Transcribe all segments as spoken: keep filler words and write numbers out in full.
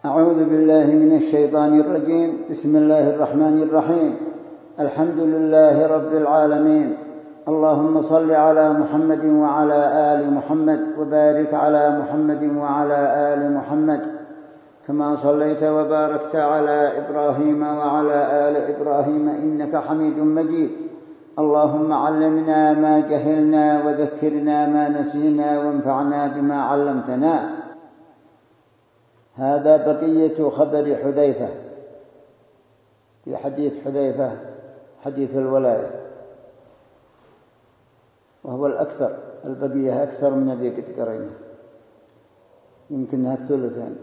أعوذ بالله من الشيطان الرجيم. بسم الله الرحمن الرحيم. الحمد لله رب العالمين. اللهم صل على محمد وعلى آل محمد وبارك على محمد وعلى آل محمد كما صليت وباركت على إبراهيم وعلى آل إبراهيم إنك حميد مجيد. اللهم علمنا ما جهلنا وذكرنا ما نسينا وانفعنا بما علمتنا. هذا بقية خبر حذيفة في حديث حذيفة، حديث الولاية، وهو الأكثر. البقية أكثر من الذي قد قرينا، يمكنها الثلثين.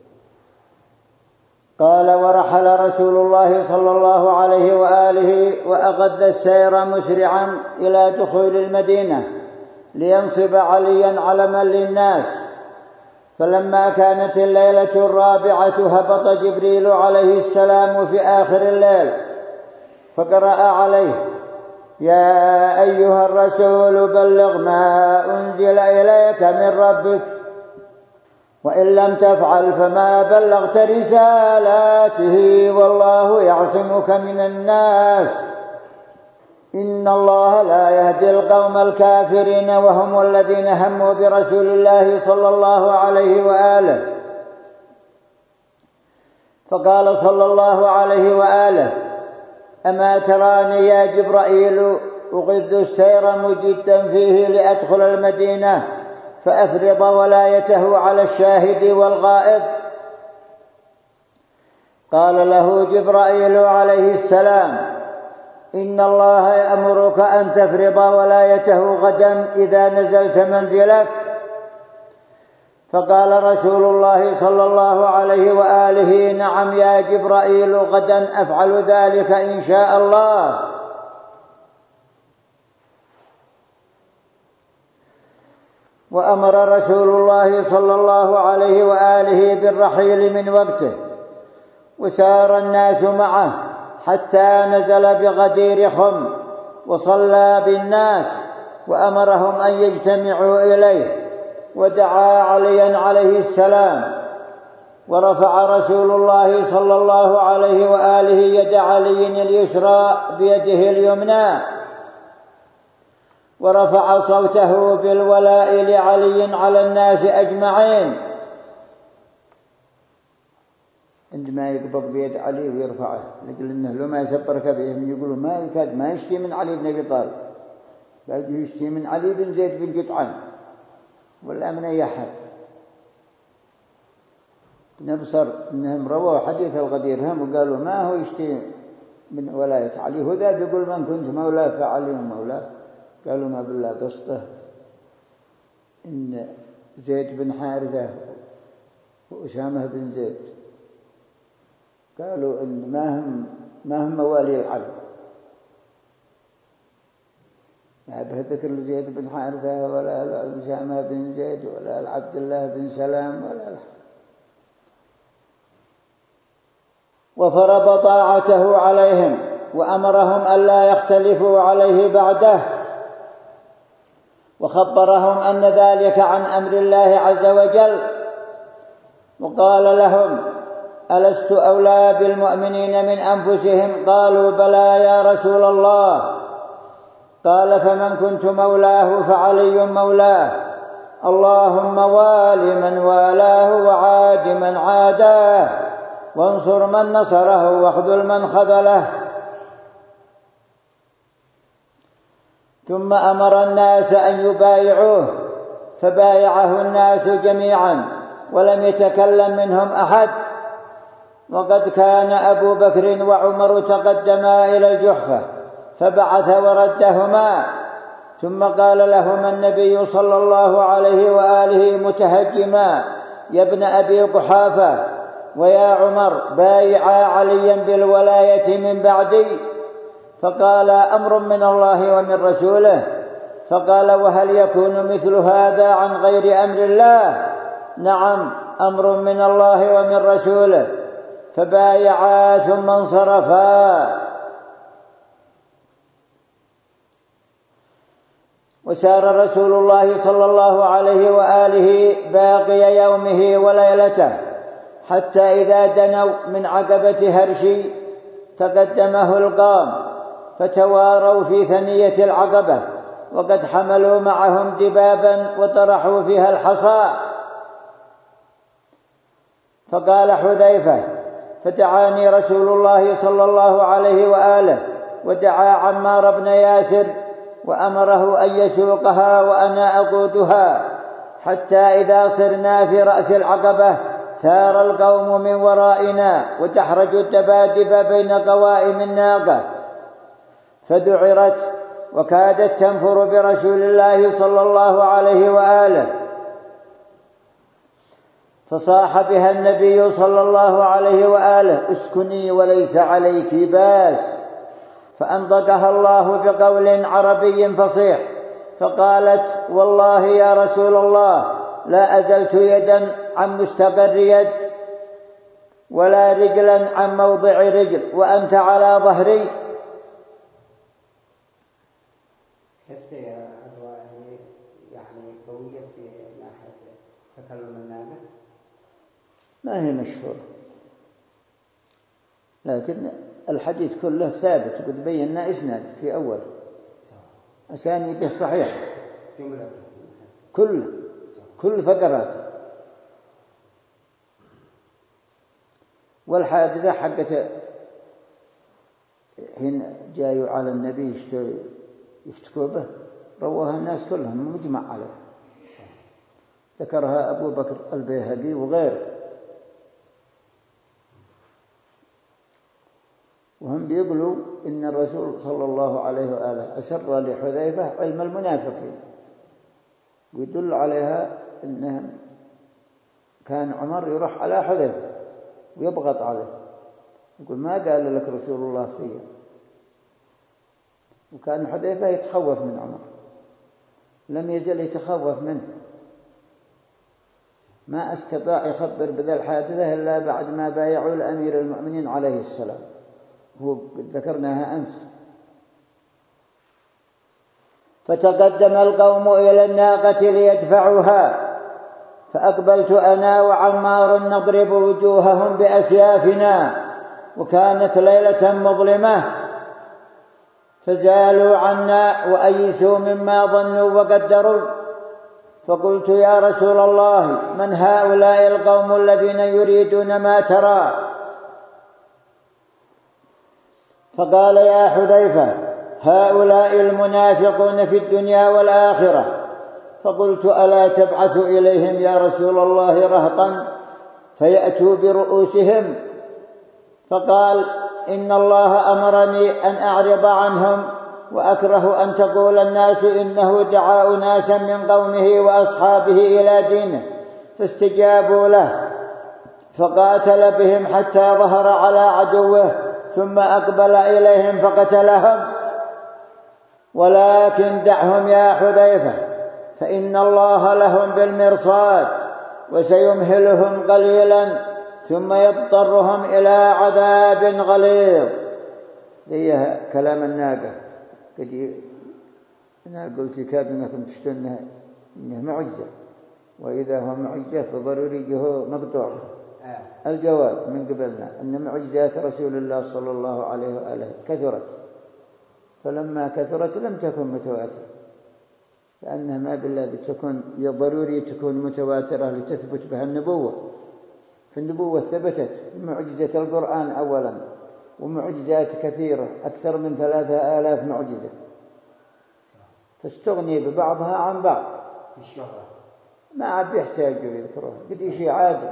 قال: ورحل رسول الله صلى الله عليه وآله وأغذ السير مسرعا إلى دخول المدينة لينصب عليا علما للناس. فلما كانت الليلة الرابعة هبط جبريل عليه السلام في آخر الليل فقرأ عليه: يا أيها الرسول بلغ ما أنزل إليك من ربك وإن لم تفعل فما بلغت رسالاته والله يعصمك من الناس إن الله لا يهدي القوم الكافرين وهم الذين هموا برسول الله صلى الله عليه وآله. فقال صلى الله عليه وآله: أما تراني يا جبرائيل أغذ السير مجدا فيه لأدخل المدينة فأفرض ولايته على الشاهد والغائب؟ قال له جبرائيل عليه السلام: إن الله يأمرك أن تفرض ولايته غدا إذا نزلت منزلك. فقال رسول الله صلى الله عليه وآله: نعم يا جبرائيل، غدا أفعل ذلك إن شاء الله. وأمر رسول الله صلى الله عليه وآله بالرحيل من وقته، وسار الناس معه حتى نزل بغدير خم وصلى بالناس وأمرهم أن يجتمعوا إليه، ودعا عليا عليه السلام. ورفع رسول الله صلى الله عليه وآله يد علي اليسرى بيده اليمنى، ورفع صوته بالولاء لعلي على الناس أجمعين. عندما يقبض بيد علي ويرفعه لأجل أنه لو ما يسبر كذبهم يقولوا ما يكاد ما يشتي من علي بن أبي طالب، بعد يشتي من علي بن زيد بن جدعان ولا من أي أحد. نبصر أنهم رووا حديث الغدير هم وقالوا ما هو يشتي من ولاية علي، هو ذا بيقول من كنت مولاه فعلي مولاه. قالوا ما بالله قصده إن زيد بن حارثة وأسامة بن زيد قالوا إن ما هم ما هم موالي العلي، ما بذكر لزيد بن حارثة ولا أسامة بن زيد ولا العبد الله بن سلام ولا الحق. وفرض طاعته عليهم وأمرهم ألا يختلفوا عليه بعده، وخبرهم أن ذلك عن أمر الله عز وجل. وقال لهم: ألست أولى بالمؤمنين من أنفسهم؟ قالوا: بلى يا رسول الله. قال: فمن كنت مولاه فعلي مولاه، اللهم وال من والاه وعاد من عاداه وانصر من نصره واخذل من خذله. ثم أمر الناس أن يبايعوه فبايعه الناس جميعا ولم يتكلم منهم أحد. وقد كان أبو بكر وعمر تقدما إلى الجحفة فبعث وردهما، ثم قال لهما النبي صلى الله عليه وآله متهجما: يا ابن أبي قحافة ويا عمر بايعا عليا بالولاية من بعدي. فقال: أمر من الله ومن رسوله. فقال: وهل يكون مثل هذا عن غير أمر الله؟ نعم، أمر من الله ومن رسوله. فبايعا ثم انصرفا. وسار رسول الله صلى الله عليه وآله باقي يومه وليلته حتى إذا دنوا من عقبة هرشي تقدمه القوم فتواروا في ثنية العقبة وقد حملوا معهم دبابا وطرحوا فيها الحصى. فقال حذيفة: فدعاني رسول الله صلى الله عليه وآله ودعا عمار بن ياسر وأمره أن يسوقها وأنا أقودها، حتى إذا صرنا في رأس العقبة ثار القوم من ورائنا وتحرج الدبادب بين قوائم الناقة، فذعرت وكادت تنفر برسول الله صلى الله عليه وآله، فصاح بها النبي صلى الله عليه وآله: اسكني وليس عليك باس. فأنطقها الله بقول عربي فصيح فقالت: والله يا رسول الله لا أزلت يدا عن مستقر يد ولا رجلا عن موضع رجل وأنت على ظهري. كيف يا أدواء يعني قوية في ناحية تكلم الناقة؟ ما هي مشهورة، لكن الحديث كله ثابت قد بينا إسناد في أول أسانيده صحيح كل كل فقرات. والحادثة حقت حين جاءوا على النبي يفتكوا به روها الناس كلهم مجمع عليه، ذكرها أبو بكر البيهقي وغيره، وهم بيقولوا إن الرسول صلى الله عليه وآله أسر لحذيفة علم المنافقين، ويدل عليها إنه كان عمر يروح على حذيفة ويضغط عليه يقول: ما قال لك رسول الله فيها؟ وكان حذيفة يتخوف من عمر، لم يزل يتخوف منه، ما استطاع يخبر بذا الحادثة إلا بعد ما بايعوا لأمير المؤمنين عليه السلام، هو ذكرناها أمس. فتقدم القوم إلى الناقة ليدفعوها، فأقبلت أنا وعمار نضرب وجوههم بأسيافنا، وكانت ليلة مظلمة، فزالوا عنا وأيسوا مما ظنوا وقدروا. فقلت: يا رسول الله من هؤلاء القوم الذين يريدون ما ترى؟ فقال: يا حذيفة هؤلاء المنافقون في الدنيا والآخرة. فقلت: ألا تبعث إليهم يا رسول الله رهطا فيأتوا برؤوسهم؟ فقال: إن الله أمرني أن أعرض عنهم، وأكره أن تقول الناس إنه دعا أناسا من قومه وأصحابه إلى دينه، فاستجابوا له، فقاتل بهم حتى ظهر على عدوه، ثم أقبل إليهم فقتلهم. ولكن دعهم يا حذيفة، فإن الله لهم بالمرصاد، وسيمهلهم قليلا ثم يضطرهم إلى عذاب غليظ. هي كلام الناقة قد أنا قلت كاد أنكم تشتنها إنه معجزة، وإذا هو معجزة فضروري هو مقطوع. الجواب من قبلنا أن معجزات رسول الله صلى الله عليه وآله كثرت، فلما كثرت لم تكن متواترة، لأنها ما بالله بتكون ضروري تكون متواترة لتثبت بها النبوة. فالنبوة ثبتت بمعجزة القرآن أولا، ومعجزات كثيرة أكثر من ثلاثة آلاف معجزة، فاستغني ببعضها عن بعض في الشهرة، ما عاد يحتاجوا يذكروها، قد شيء عادي.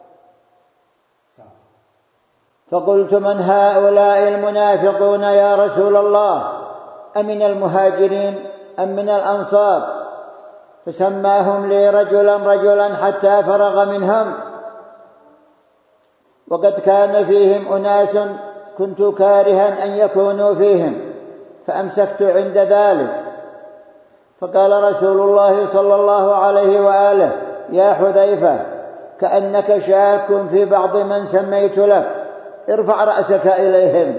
فقلت: من هؤلاء المنافقون يا رسول الله؟ أمن المهاجرين أم من الأنصار؟ فسماهم لي رجلا رجلا حتى فرغ منهم، وقد كان فيهم أناس كنت كارها أن يكونوا فيهم، فأمسكت عند ذلك. فقال رسول الله صلى الله عليه وآله: يا حذيفة كأنك شاك في بعض من سميت لك، ارفع رأسك إليهم.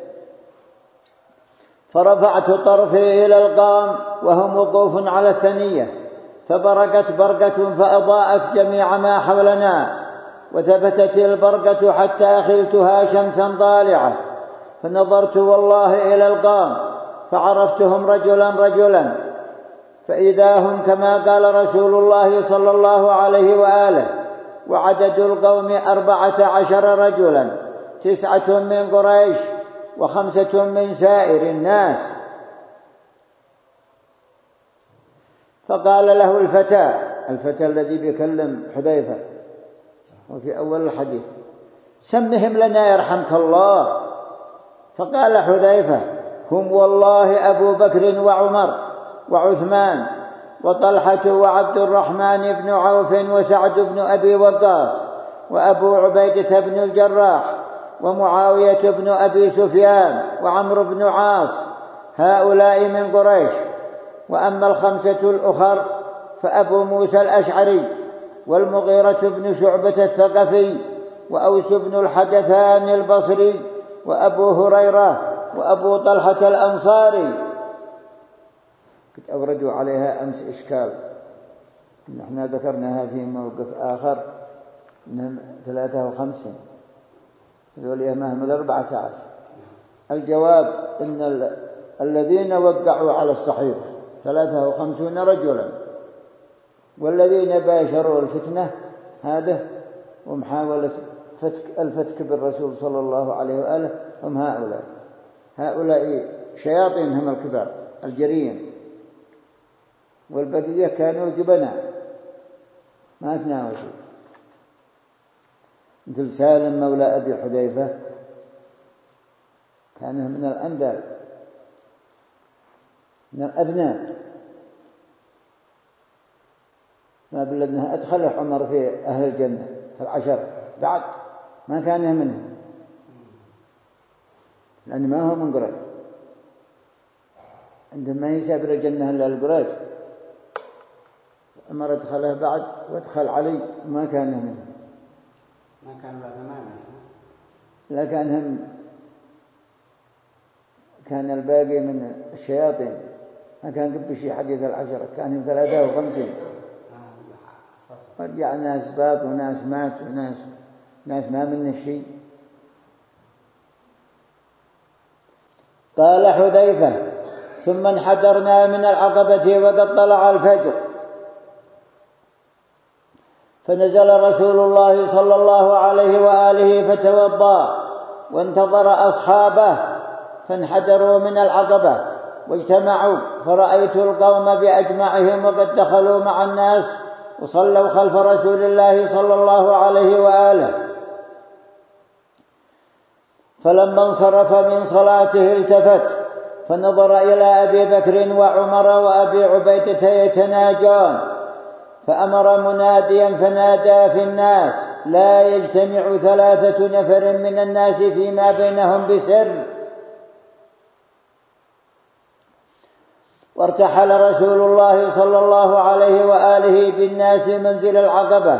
فرفعت طرفي إلى القوم وهم وقوف على الثنية، فبرقت برقة فأضاءت جميع ما حولنا، وثبتت البرقة حتى خلتها شمسا طالعة، فنظرت والله إلى القوم فعرفتهم رجلا رجلا، فإذا هم كما قال رسول الله صلى الله عليه وآله: وعدد القوم أربعة عشر رجلا، تسعة من قريش وخمسة من سائر الناس. فقال له الفتى الفتى الذي بيكلم حذيفة وفي أول الحديث: سمهم لنا يرحمك الله. فقال حذيفة: هم والله أبو بكر وعمر وعثمان وطلحة وعبد الرحمن بن عوف وسعد بن أبي وقاص وأبو عبيدة بن الجراح ومعاوية بن أبي سفيان وعمرو بن عاص، هؤلاء من قريش. وأما الخمسة الأخر فأبو موسى الأشعري والمغيرة بن شعبة الثقفي وأوس بن الحدثان البصري وأبو هريرة وأبو طلحة الأنصاري. قد أوردوا عليها أمس إشكال، نحن ذكرناها في موقف آخر إنهم ثلاثة وخمسين، ذولي أمام الأربعة عشر. الجواب إن ال... الذين وقعوا على الصحيفة ثلاثة وخمسون رجلا، والذين باشروا الفتنة هذا ومحاولة فتك الفتك بالرسول صلى الله عليه وآله هم هؤلاء هؤلاء شياطين هم الكبار الجريين، والبقية كانوا جبناء ما تناوشوا، مثل سالم مولى أبي حذيفة كان من الأنبال من الأذناب، ما بلدنها أدخله عمر في أهل الجنة في العشرة، بعد ما كان منهم لأن ما هو من قريش، عندما يسافر الجنة إلا القريش. عمر أدخله بعد وادخل علي ما كان منهم، ما كان له ثمانية، لا كان هم كان الباقي من الشياطين، ما كان قبل شيء حديث العشرة، كان هم ثلاثة وخمسين. ورجع ناس باب وناس مات وناس ناس ما منه شيء. قال حذيفة: ثم انحدرنا من العقبة وقد طلع الفجر، فنزل رسول الله صلى الله عليه وآله فتوضأ وانتظر أصحابه، فانحدروا من العقبة واجتمعوا، فرأيت القوم بأجمعهم وقد دخلوا مع الناس وصلوا خلف رسول الله صلى الله عليه وآله. فلما انصرف من صلاته التفت فنظر إلى أبي بكر وعمر وأبي عبيدة يتناجون، فأمر مناديا فنادى في الناس: لا يجتمع ثلاثة نفر من الناس فيما بينهم بسر. وارتحل رسول الله صلى الله عليه وآله بالناس منزل العقبة،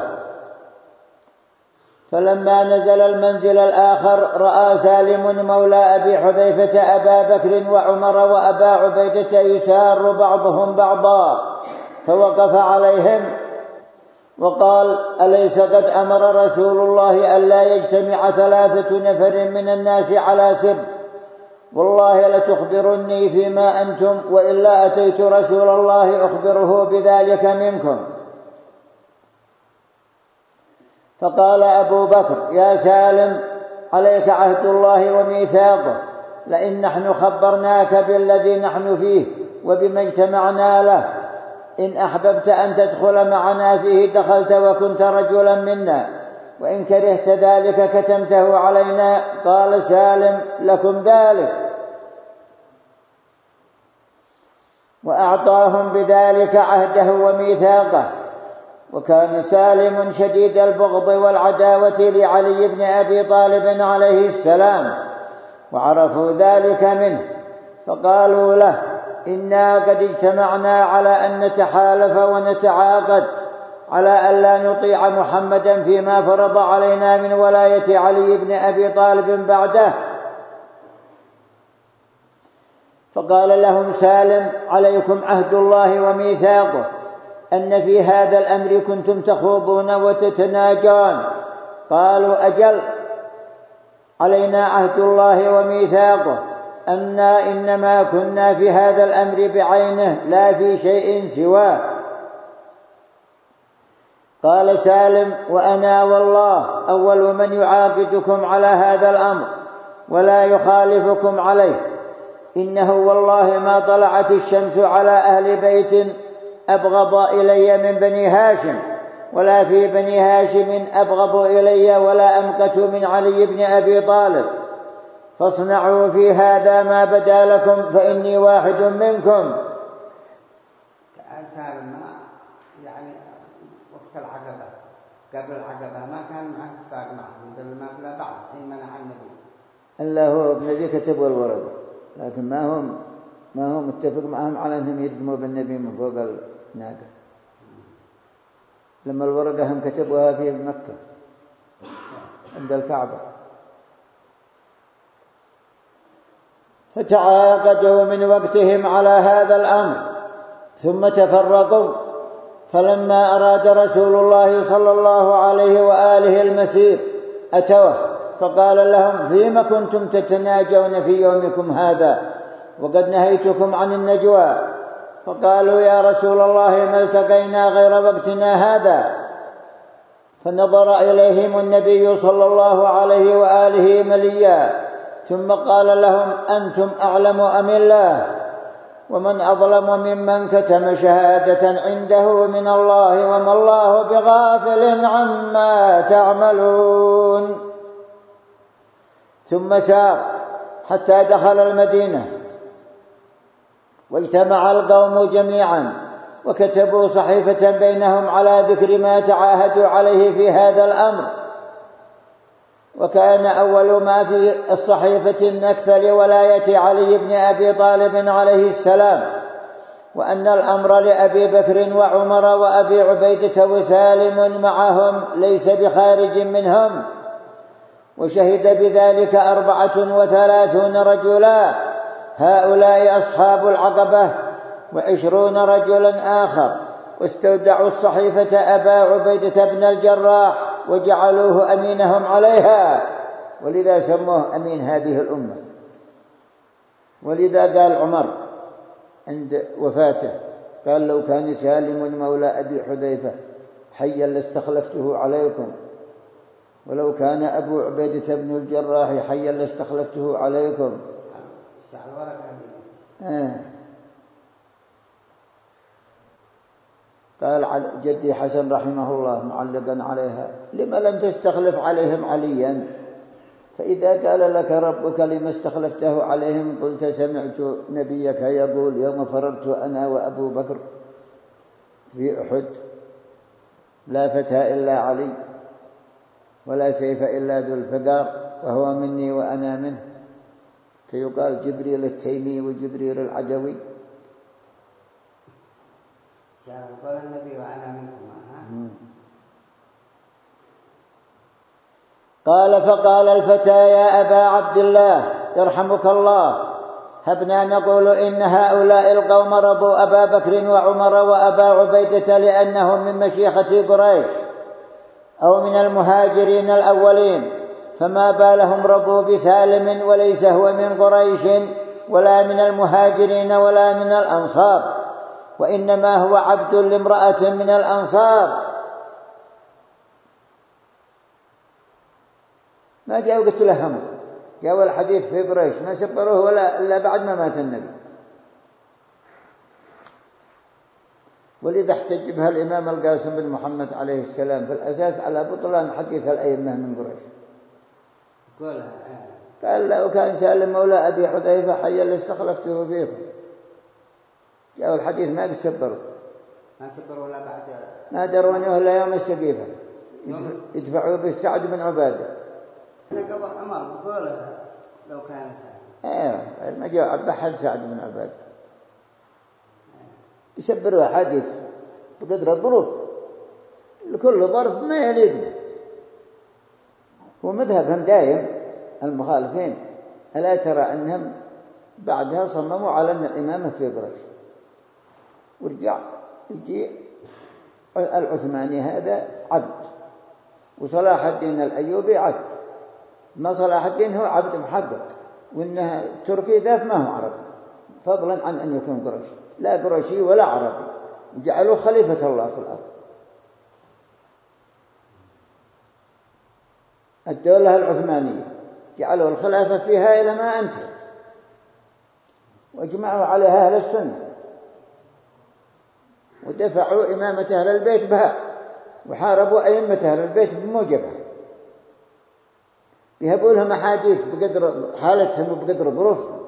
فلما نزل المنزل الآخر رأى سالم مولى أبي حذيفة أبا بكر وعمر وأبا عبيدة يسار بعضهم بعضا، فوقف عليهم وقال: أليس قد أمر رسول الله ألا يجتمع ثلاثة نفر من الناس على سر؟ والله لتخبرني فيما أنتم، وإلا أتيت رسول الله أخبره بذلك منكم. فقال أبو بكر: يا سالم، عليك عهد الله وميثاقه، لئن نحن خبرناك بالذي نحن فيه وبما اجتمعنا له، إن أحببت أن تدخل معنا فيه دخلت وكنت رجلا منا، وإن كرهت ذلك كتمته علينا. قال سالم: لكم ذلك. وأعطاهم بذلك عهده وميثاقه. وكان سالم شديد البغض والعداوة لعلي بن أبي طالب عليه السلام، وعرفوا ذلك منه، فقالوا له: إنا قد اجتمعنا على أن نتحالف ونتعاقد على أن لا نطيع محمدا فيما فرض علينا من ولاية علي بن أبي طالب بعده. فقال لهم سالم: عليكم عهد الله وميثاقه، أن في هذا الأمر كنتم تخوضون وتتناجون، قالوا أجل، علينا عهد الله وميثاقه أنا إنما كنا في هذا الأمر بعينه لا في شيء سواه. قال سالم: وأنا والله أول من يعاقدكم على هذا الأمر ولا يخالفكم عليه، إنه والله ما طلعت الشمس على أهل بيت أبغض إلي من بني هاشم، ولا في بني هاشم أبغض إلي ولا أمقت من علي بن أبي طالب، فاصنعوا في هذا ما بدا لكم فإني واحد منكم. سالم يعني وقت العقبة قبل العقبة ما كان معه اتفاق معه مثل ما بلا بعد حين منع النبي إلا هو ابن ذي كتبوا الورقة، لكن ما هم ما هم متفق معهم على أنهم يردموا بالنبي من فوق الناقة. لما الورقة هم كتبوها في مكة عند الكعبة. فتعاقدوا من وقتهم على هذا الأمر ثم تفرقوا. فلما أراد رسول الله صلى الله عليه وآله المسير أتوه فقال لهم: فيما كنتم تتناجون في يومكم هذا وقد نهيتكم عن النجوى؟ فقالوا: يا رسول الله ما التقينا غير وقتنا هذا. فنظر إليهم النبي صلى الله عليه وآله مليا ثم قال لهم: أنتم أعلم أم الله؟ ومن أظلم ممن كتم شهادة عنده من الله وما الله بغافل عما تعملون. ثم سار حتى دخل المدينة واجتمع القوم جميعا وكتبوا صحيفة بينهم على ذكر ما تعاهدوا عليه في هذا الأمر. وكان أول ما في الصحيفة النكث لولاية علي بن أبي طالب عليه السلام، وأن الأمر لأبي بكر وعمر وأبي عبيدة وسالم معهم ليس بخارج منهم. وشهد بذلك أربعة وثلاثون رجلا، هؤلاء أصحاب العقبة وعشرون رجلا آخر، واستودعوا الصحيفة أبا عبيدة بن الجراح وجعلوه أمينهم عليها، ولذا سموه أمين هذه الأمة. ولذا قال عمر عند وفاته قال: لو كان سالم مولى أبي حذيفة حيا لاستخلفته عليكم، ولو كان أبو عبيدة بن الجراح حيا لاستخلفته عليكم. آه. قال جدي حسن رحمه الله معلقا عليها: لما لم تستخلف عليهم عليا؟ فإذا قال لك ربك لما استخلفته عليهم قلت: سمعت نبيك يقول يوم فررت أنا وأبو بكر في أحد لا فتى إلا علي ولا سيف إلا ذو الفقار وهو مني وأنا منه، فيقال جبريل التيمي وجبريل العجوي. قال النبي وأنا منكم. قال: فقال الفتى: يا أبا عبد الله يرحمك الله، هبنا نقول إن هؤلاء القوم رضوا أبا بكر وعمر وأبا عبيدة لأنهم من مشيخة قريش أو من المهاجرين الأولين، فما بالهم رضوا بسالم وليس هو من قريش ولا من المهاجرين ولا من الأنصار، وإنما هو عبد لامرأة من الأنصار. ما جاءوا قلت لهم، جاءوا الحديث في قريش ما سبروه ولا إلا بعد ما مات النبي. ولذا احتج بها الإمام القاسم بن محمد عليه السلام في الأساس على بطلان حديث الأئمة من قريش. قال: لو كان سالم مولى أبي حذيفة حيا لاستخلفته فيكم. جاءوا الحديث ما سبروا ما سبروا ولا بعد ما درونه إلا يوم السقيفة يدفعوا بالسعد بن عبادة. قبل عمر بقول لو كان سعد. ايه ما جاء عبد سعد بن عبادة يسبروا حديث بقدر الظروف، لكل ظرف ما يليق به. ومذهبهم دائم المخالفين ألا ترى أنهم بعدها صمموا على أن الإمامة في قريش، ورجع يجي العثماني هذا عبد وصلاح الدين الأيوبي عبد، ما صلاح الدين هو عبد محقق، وإنه تركي ذاك ما هو عربي، فضلا عن أن يكون قرشي، لا قرشي ولا عربي، وجعلوه خليفة الله في الأرض. الدولة العثمانية جعلوا الخلافة فيها إلى ما أنتهت، واجمعوا عليها أهل السنة، ودفعوا إمامة أهل البيت بها، وحاربوا أئمة أهل البيت بموجبها، يهبوا لهم أحاديث بقدر حالتهم وبقدر ظروفهم.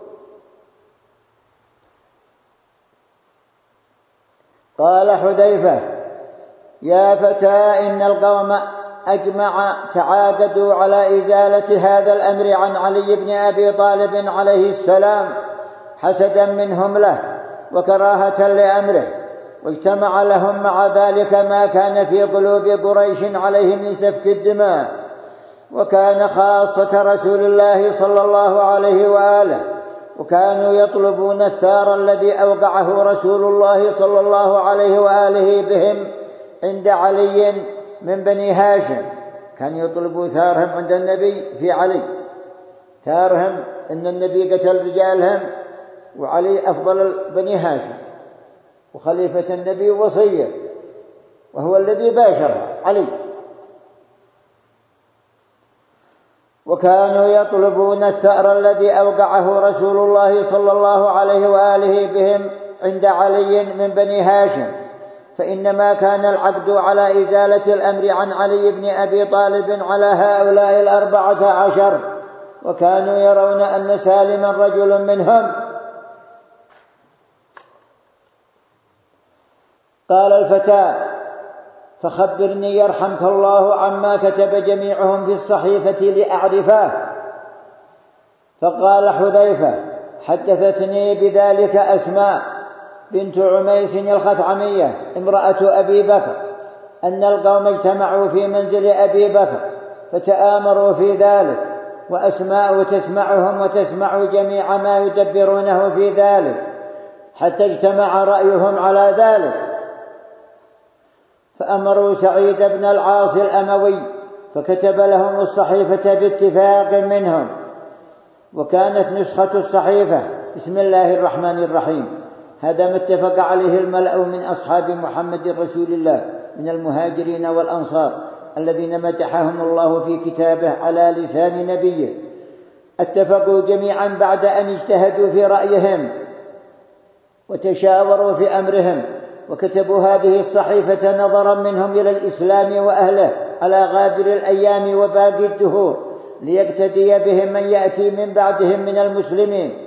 قال حذيفة: يا فتى إن القوم أجمع تعاقدوا على إزالة هذا الأمر عن علي بن أبي طالب عليه السلام حسدا منهم له وكراهة لأمره، واجتمع لهم مع ذلك ما كان في قلوب قريش عليه من سفك الدماء، وكان خاصة رسول الله صلى الله عليه وآله، وكانوا يطلبون الثار الذي أوقعه رسول الله صلى الله عليه وآله بهم عند علي من بني هاشم. كان يطلبوا ثارهم عند النبي في علي، ثارهم إن النبي قتل رجالهم، وعلي أفضل بني هاشم وخليفة النبي وصيه، وهو الذي باشرها علي. وكانوا يطلبون الثأر الذي أوقعه رسول الله صلى الله عليه وآله بهم عند علي من بني هاشم، فإنما كان العقد على إزالة الأمر عن علي بن أبي طالب على هؤلاء الأربعة عشر، وكانوا يرون أن سالما رجل منهم. قال الفتى: فخبرني يرحمك الله عما كتب جميعهم في الصحيفة لأعرفه. فقال حذيفة: حدثتني بذلك أسماء بنت عميس الخثعمية امرأة أبي بكر أن القوم اجتمعوا في منزل أبي بكر فتآمروا في ذلك، وأسماء تسمعهم وتسمع جميع ما يدبرونه في ذلك، حتى اجتمع رأيهم على ذلك، فأمروا سعيد بن العاص الأموي فكتب لهم الصحيفة باتفاق منهم. وكانت نسخة الصحيفة: بسم الله الرحمن الرحيم. هذا ما اتفق عليه الملأ من أصحاب محمد رسول الله من المهاجرين والأنصار الذين مدحهم الله في كتابه على لسان نبيه. اتفقوا جميعا بعد أن اجتهدوا في رأيهم وتشاوروا في أمرهم، وكتبوا هذه الصحيفة نظرا منهم إلى الإسلام وأهله على غابر الأيام وباقي الدهور، ليقتدي بهم من يأتي من بعدهم من المسلمين.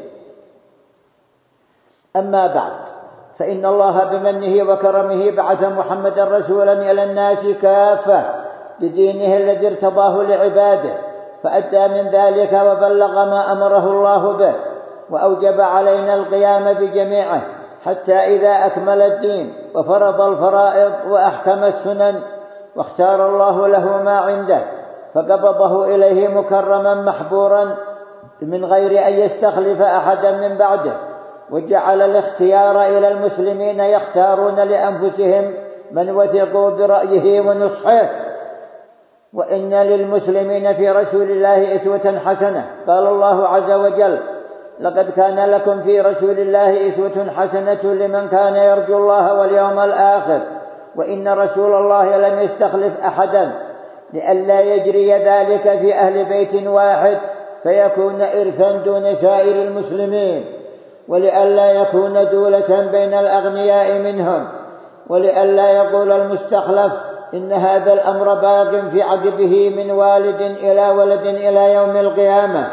أما بعد، فإن الله بمنه وكرمه بعث محمدا رسولا إلى الناس كافة بدينه الذي ارتضاه لعباده، فأدى من ذلك وبلغ ما أمره الله به، وأوجب علينا القيام بجميعه حتى إذا أكمل الدين وفرض الفرائض وأحكم السنن واختار الله له ما عنده، فقبضه إليه مكرما محبورا من غير أن يستخلف أحدا من بعده، وجعل الاختيار إلى المسلمين يختارون لأنفسهم من وثقوا برأيه ونصحه. وإن للمسلمين في رسول الله أسوة حسنة. قال الله عز وجل: لقد كان لكم في رسول الله أسوة حسنة لمن كان يرجو الله واليوم الآخر. وإن رسول الله لم يستخلف أحدا لئلا يجري ذلك في أهل بيت واحد فيكون إرثا دون سائر المسلمين، ولئلا يكون دولة بين الأغنياء منهم، ولئلا يقول المستخلف إن هذا الأمر باق في عقبه من والد إلى ولد إلى يوم القيامة.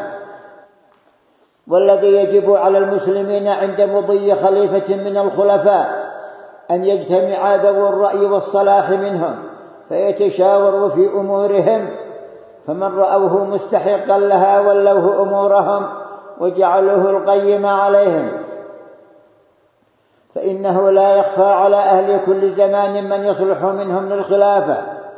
والذي يجب على المسلمين عند مضي خليفة من الخلفاء أن يجتمع ذو الرأي والصلاح منهم فيتشاوروا في أمورهم، فمن رأوه مستحقا لها ولوه أمورهم وجعلوه القيم عليهم، فإنه لا يخفى على أهل كل زمان من يصلح منهم للخلافة.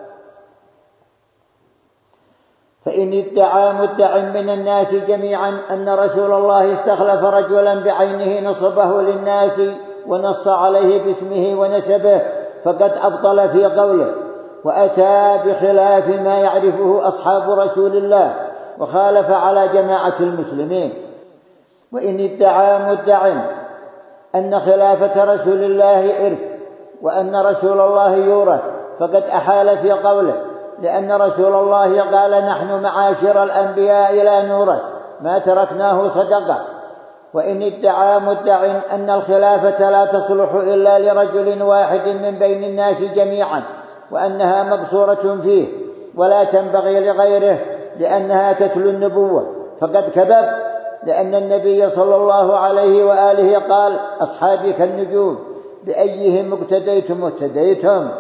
فإن ادعى مدع من الناس جميعا أن رسول الله استخلف رجلا بعينه نصبه للناس ونص عليه باسمه ونسبه فقد أبطل في قوله، وأتى بخلاف ما يعرفه أصحاب رسول الله وخالف على جماعة المسلمين. وإن ادعى مدع أن خلافة رسول الله إرث وأن رسول الله يورث فقد أحال في قوله، لأن رسول الله قال: نحن معاشر الأنبياء لا نورث ما تركناه صدقة. وإن ادعى مدع أن الخلافة لا تصلح إلا لرجل واحد من بين الناس جميعا وأنها مقصورة فيه ولا تنبغي لغيره لأنها تتلو النبوة فقد كذب، لأن النبي صلى الله عليه وآله قال: أصحابي كالنجوم بأيهم اقتديتم اهتديتم.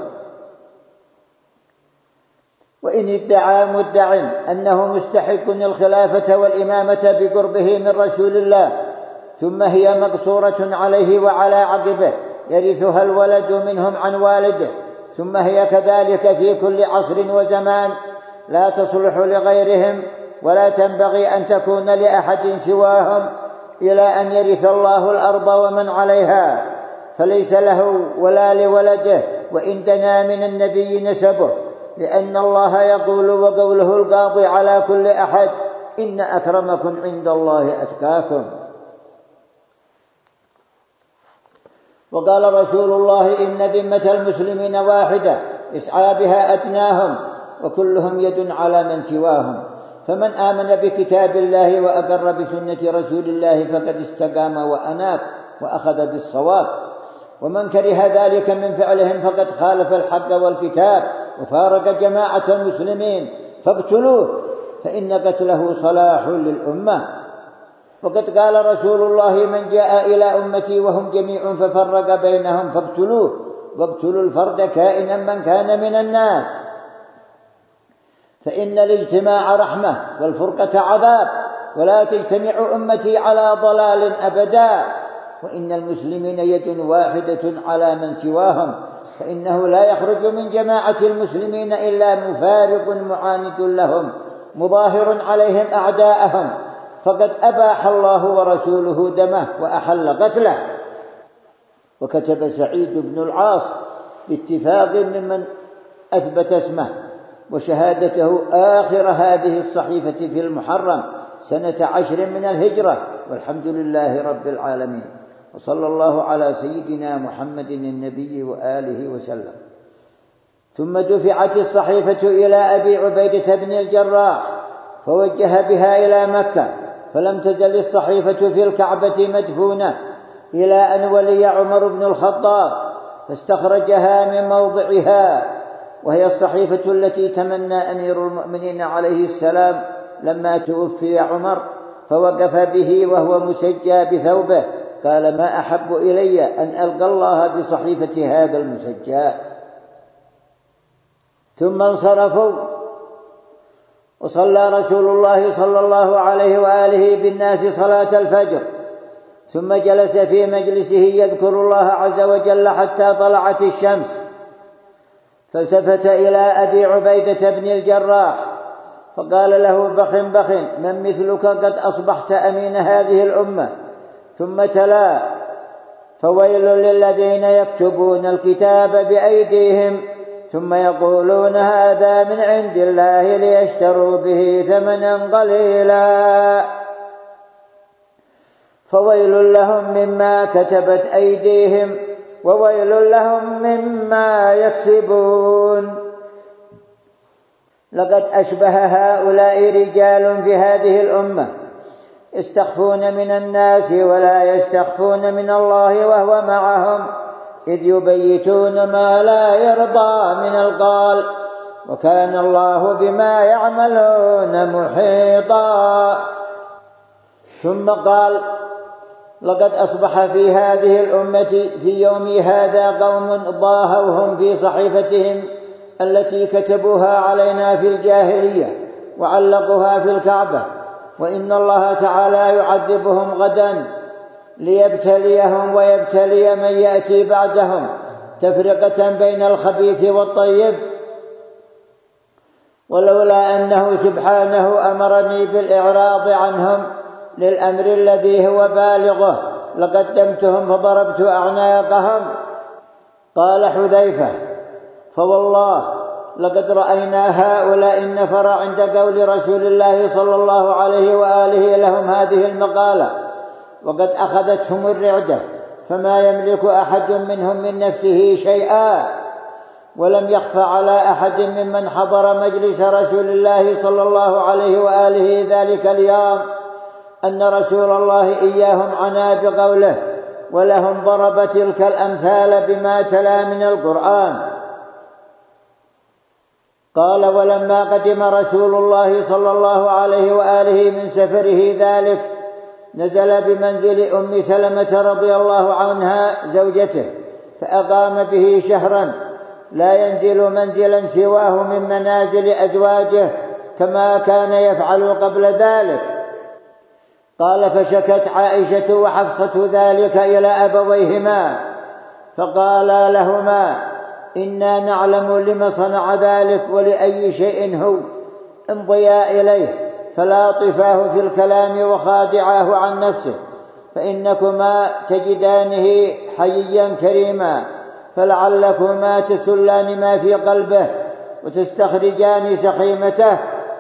وإن ادعى مدع أنه مستحق الخلافة والإمامة بقربه من رسول الله ثم هي مقصورة عليه وعلى عقبه يرثها الولد منهم عن والده، ثم هي كذلك في كل عصر وزمان لا تصلح لغيرهم ولا تنبغي أن تكون لأحد سواهم إلى أن يرث الله الأرض ومن عليها، فليس له ولا لولده وإن دنا من النبي نسبه، لأن الله يقول وقوله القاضي على كل أحد: إن أكرمكم عند الله أتقاكم. وقال رسول الله: إن ذمة المسلمين واحدة يسعى بها أدناهم وكلهم يد على من سواهم، فمن آمن بكتاب الله وأقر بسنة رسول الله فقد استقام وأناب وأخذ بالصواب، ومن كره ذلك من فعلهم فقد خالف الحق والكتاب وفارق جماعة المسلمين فاقتلوه فإن قتله صلاح للأمة. وقد قال رسول الله: من جاء إلى أمتي وهم جميع ففرق بينهم فاقتلوه، واقتلوا الفرد كائنا من كان من الناس، فإن الاجتماع رحمة والفرقة عذاب، ولا تجتمع أمتي على ضلال أبدا. وإن المسلمين يد واحدة على من سواهم، فإنه لا يخرج من جماعة المسلمين إلا مفارق معاند لهم مظاهر عليهم أعداءهم، فقد أباح الله ورسوله دمه وأحل قتله. وكتب سعيد بن العاص باتفاق ممن أثبت اسمه وشهادته آخر هذه الصحيفة في المحرم سنة عشر من الهجرة، والحمد لله رب العالمين، وصلى الله على سيدنا محمد النبي وآله وسلم. ثم دفعت الصحيفة إلى أبي عبيدة بن الجراح فوجه بها إلى مكة، فلم تزل الصحيفة في الكعبة مدفونة إلى أن ولي عمر بن الخطاب فاستخرجها من موضعها، وهي الصحيفة التي تمنى أمير المؤمنين عليه السلام لما توفي عمر فوقف به وهو مسجى بثوبه قال: ما أحب إلي أن ألقى الله بصحيفة هذا المسجى. ثم انصرفوا وصلى رسول الله صلى الله عليه وآله بالناس صلاة الفجر، ثم جلس في مجلسه يذكر الله عز وجل حتى طلعت الشمس، فالتفت إلى أبي عبيدة بن الجراح فقال له: بخ بخ من مثلك قد أصبحت أمين هذه الأمة. ثم تلا: فويل للذين يكتبون الكتاب بأيديهم ثم يقولون هذا من عند الله ليشتروا به ثمنا قليلا، فويل لهم مما كتبت أيديهم وويل لهم مما يكسبون. لقد أشبه هؤلاء رجال في هذه الأمة يستخفون من الناس ولا يستخفون من الله وهو معهم، إذ يبيتون ما لا يرضى من القول، وكان الله بما يعملون محيطا. ثم قال: لقد أصبح في هذه الأمة في يوم هذا قوم ضاهوهم في صحيفتهم التي كتبوها علينا في الجاهلية وعلقوها في الكعبة، وإن الله تعالى يعذبهم غدا ليبتليهم ويبتلي من يأتي بعدهم تفرقة بين الخبيث والطيب، ولولا أنه سبحانه أمرني بالإعراض عنهم للأمر الذي هو بالغه لقدمتهم فضربت أعناقهم. قال حذيفة: فوالله لقد رأينا هؤلاء النفر عند قول رسول الله صلى الله عليه وآله لهم هذه المقالة وقد أخذتهم الرعدة فما يملك أحد منهم من نفسه شيئا، ولم يخف على أحد ممن حضر مجلس رسول الله صلى الله عليه وآله ذلك اليوم أن رسول الله إياهم عنا بقوله ولهم ضرب تلك الأمثال بما تلا من القرآن. قال ولما قدم رسول الله صلى الله عليه وآله من سفره ذلك نزل بمنزل أم سلمة رضي الله عنها زوجته فأقام به شهرا لا ينزل منزلا سواه من منازل أزواجه كما كان يفعل قبل ذلك. قال فشكت عائشة وحفصة ذلك إلى أبويهما فقالا لهما إنا نعلم لما صنع ذلك ولأي شيء هو، امضيا إليه فلا طفاه في الكلام وخادعاه عن نفسه فإنكما تجدانه حييا كريما فلعلكما تسلان ما في قلبه وتستخرجان سخيمته.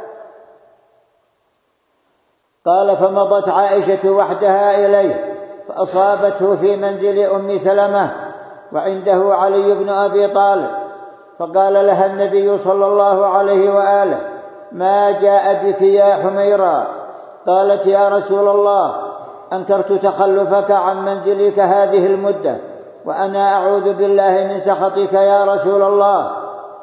قال فمضت عائشة وحدها إليه فأصابته في منزل أم سلمة وعنده علي بن أبي طالب فقال لها النبي صلى الله عليه وآله ما جاء بك يا حميرة؟ قالت يا رسول الله أنكرت تخلفك عن منزلك هذه المدة وأنا أعوذ بالله من سخطك يا رسول الله.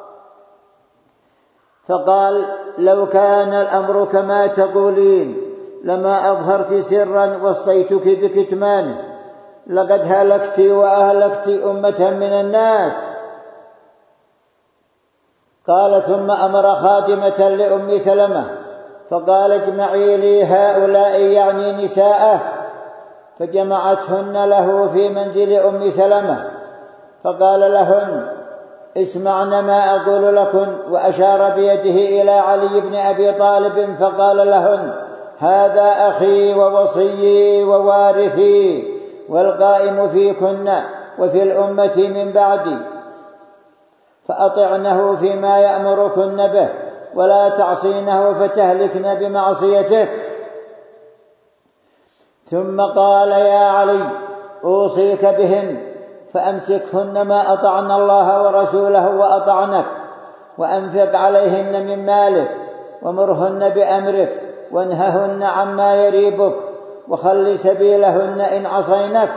فقال لو كان الأمر كما تقولين لما أظهرت سرا وصيتك بكتمانه لقد هلكت وأهلكت أمة من الناس. قال ثم أمر خادمة لأم سلمة فقال اجمعي لي هؤلاء يعني نساءه فجمعتهن له في منزل أم سلمة فقال لهن اسمعن ما أقول لكن وأشار بيده إلى علي بن أبي طالب فقال لهن هذا أخي ووصيي ووارثي والقائم فيكن وفي الأمة من بعدي فأطعنه فيما يأمركن به ولا تعصينه فتهلكن بمعصيته. ثم قال يا علي أوصيك بهن فأمسكهن ما أطعن الله ورسوله وأطعنك وأنفق عليهن من مالك ومرهن بأمرك وانههن عما يريبك وخل سبيلهن إن عصينك.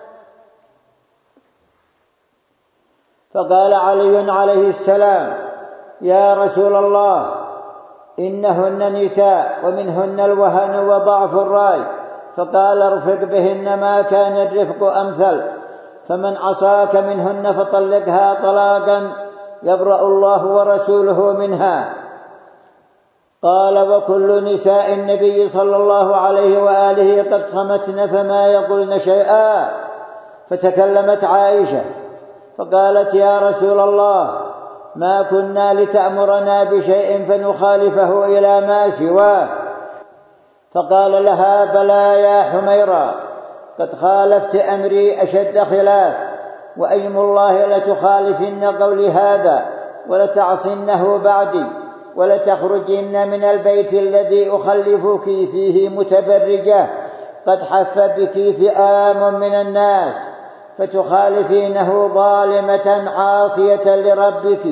فقال علي عليه السلام يا رسول الله إنهن نساء ومنهن الوهن وضعف الرأي فقال ارفق بهن ما كان الرفق أمثل فمن عصاك منهن فطلقها طلاقا يبرأ الله ورسوله منها. قال وكل نساء النبي صلى الله عليه وآله قد صمتن فما يقولن شيئا. فتكلمت عائشة فقالت يا رسول الله ما كنا لتأمرنا بشيء فنخالفه إلى ما سواه. فقال لها بلى يا حميرة قد خالفت أمري أشد خلاف وأيم الله لتخالفن قولي هذا ولتعصنه بعدي ولتخرجن من البيت الذي أخلفك فيه متبرجة قد حف بك فئام من الناس فتخالفينه ظالمة عاصية لربك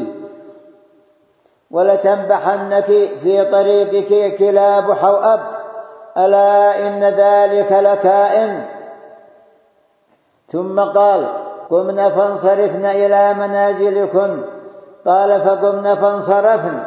ولتنبحنك في طريقك كلاب حوأب ألا إن ذلك لكائن. ثم قال قمنا فانصرفن إلى منازلكن. قال فقمنا فانصرفن.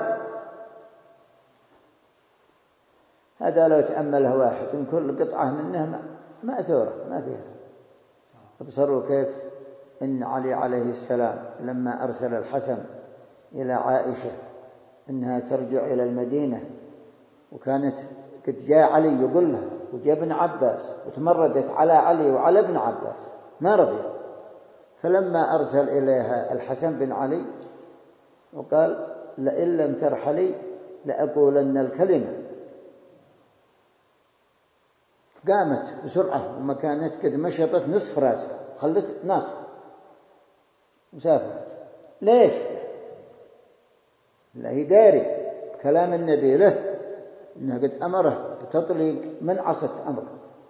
هذا لو تأمله واحد من كل قطعة منه مأثورة ما فيها. ابصروا كيف إن علي عليه السلام لما أرسل الحسن إلى عائشة أنها ترجع إلى المدينة وكانت قد جاء علي يقول لها وجاء ابن عباس وتمردت على علي وعلى ابن عباس ما رضيت. فلما أرسل إليها الحسن بن علي وقال لئن لم ترحلي لأقولن الكلمة قامت بسرعة وما كانت قد مشطت نصف راسها خلت ناس مسافرة. ليش؟ لا يداري كلام النبي له إنه قد أمره بتطليق من عصت أمره.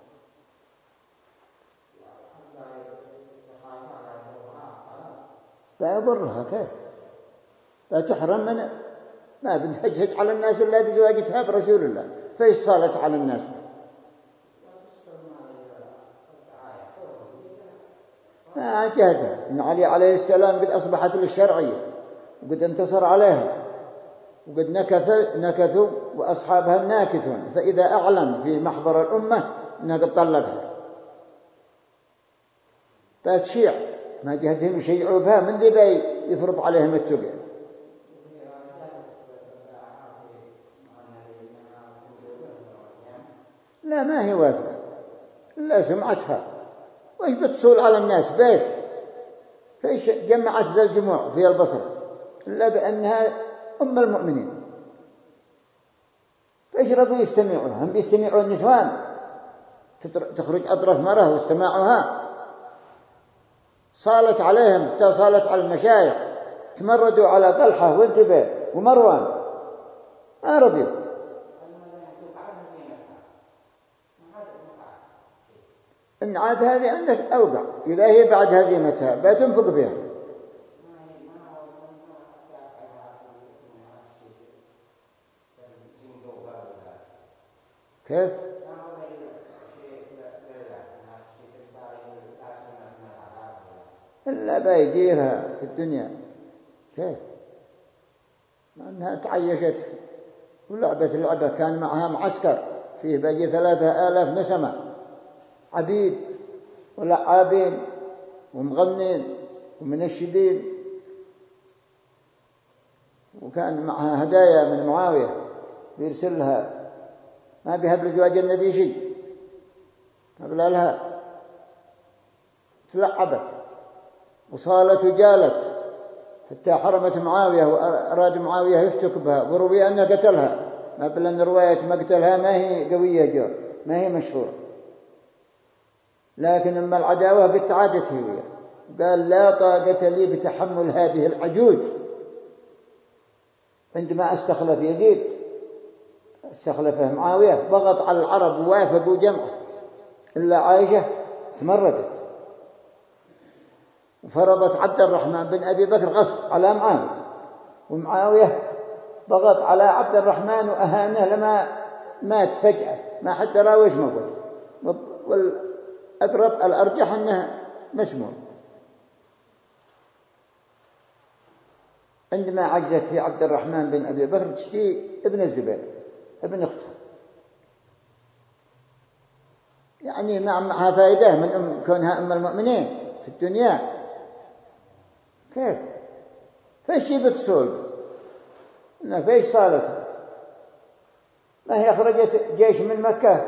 لا يضرها كيف؟ لا تحرم من ما بتهجهج على الناس إلا بزواجتها برسول الله، فإيش صالت على الناس؟ ما جهدها إن علي عليه السلام قد أصبحت للشرعية وقد انتصر عليها وقد نكث نكثوا وأصحابها الناكثون، فإذا أعلن في محضر الأمة أنها قد طلقها فتشيع ما جهدهم يشيعوا بها من ذي بي يفرض عليهم التقى. لا ما هي واثقة إلا سمعتها، وإيش بتصول على الناس بيش؟ فإيش جمعت ذا الجموع في البصرة إلا بأنها أم المؤمنين، فإيش رضوا يستمعوا؟ هم بيستمعوا النسوان تخرج أطرف مرة واستماعها صالت عليهم حتى صالت على المشايخ، تمردوا على طلحة والزبير ومروان ما رضيوا. إن عاد هذه عندك أوقع، إذا هي بعد هزيمتها بتنفق فيها. كيف؟ إلا بيجيرها في الدنيا كيف؟ مع أنها تعيشت ولعبة لعبة كان معها معسكر فيه باقي ثلاثة آلاف نسمة عبيد ولعابين ومغنين ومنشدين، وكان معها هدايا من معاوية بيرسلها، ما بيهب لزواج النبي شيء قبل لها، تلعبت وصالت وجالت حتى حرمت معاوية وأراد معاوية يفتك بها، وروي أنه قتلها، ما بل أن رواية مقتلها ما هي قوية جو ما هي مشهورة، لكن أما العداوة قد تعادت هي، قال لا طاقة لي بتحمل هذه العجوز. عندما استخلف يزيد استخلفه معاوية ضغط على العرب ووافقوا جمعه، إلا عائشة تمردت وفرضت عبد الرحمن بن أبي بكر غصب على معاوية، ومعاوية ضغط على عبد الرحمن وأهانه لما مات فجأة ما حتى راوش موت، والأقرب الأرجح أنه مسموم. عندما عجزت في عبد الرحمن بن أبي بكر تشتي ابن الزبير ابن أخته، يعني معها فائدة من أم كونها أم المؤمنين في الدنيا. كيف؟ فايش بتصول؟ إنها فايش صالت؟ ما هي أخرجت جيش من مكة؟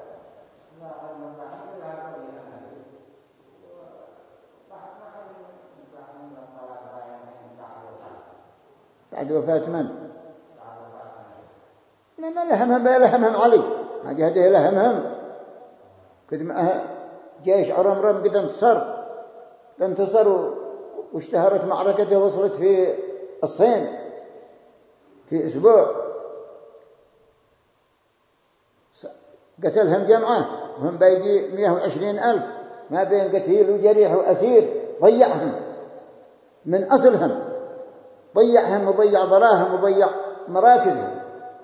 بعد وفاة من؟ لا ما لهمهم بلا لهمهم علي، ما جهده لهمهم قد ما جيش عرمرم قد انتصر انتصر واشتهرت معركته وصلت في الصين في أسبوع، قتلهم جمعة وهم بيجي مئة وعشرين ألف، ما بين قتيل وجريح وأسير، ضيعهم من أصلهم، ضيعهم وضيع ضراهم وضيع مراكزهم،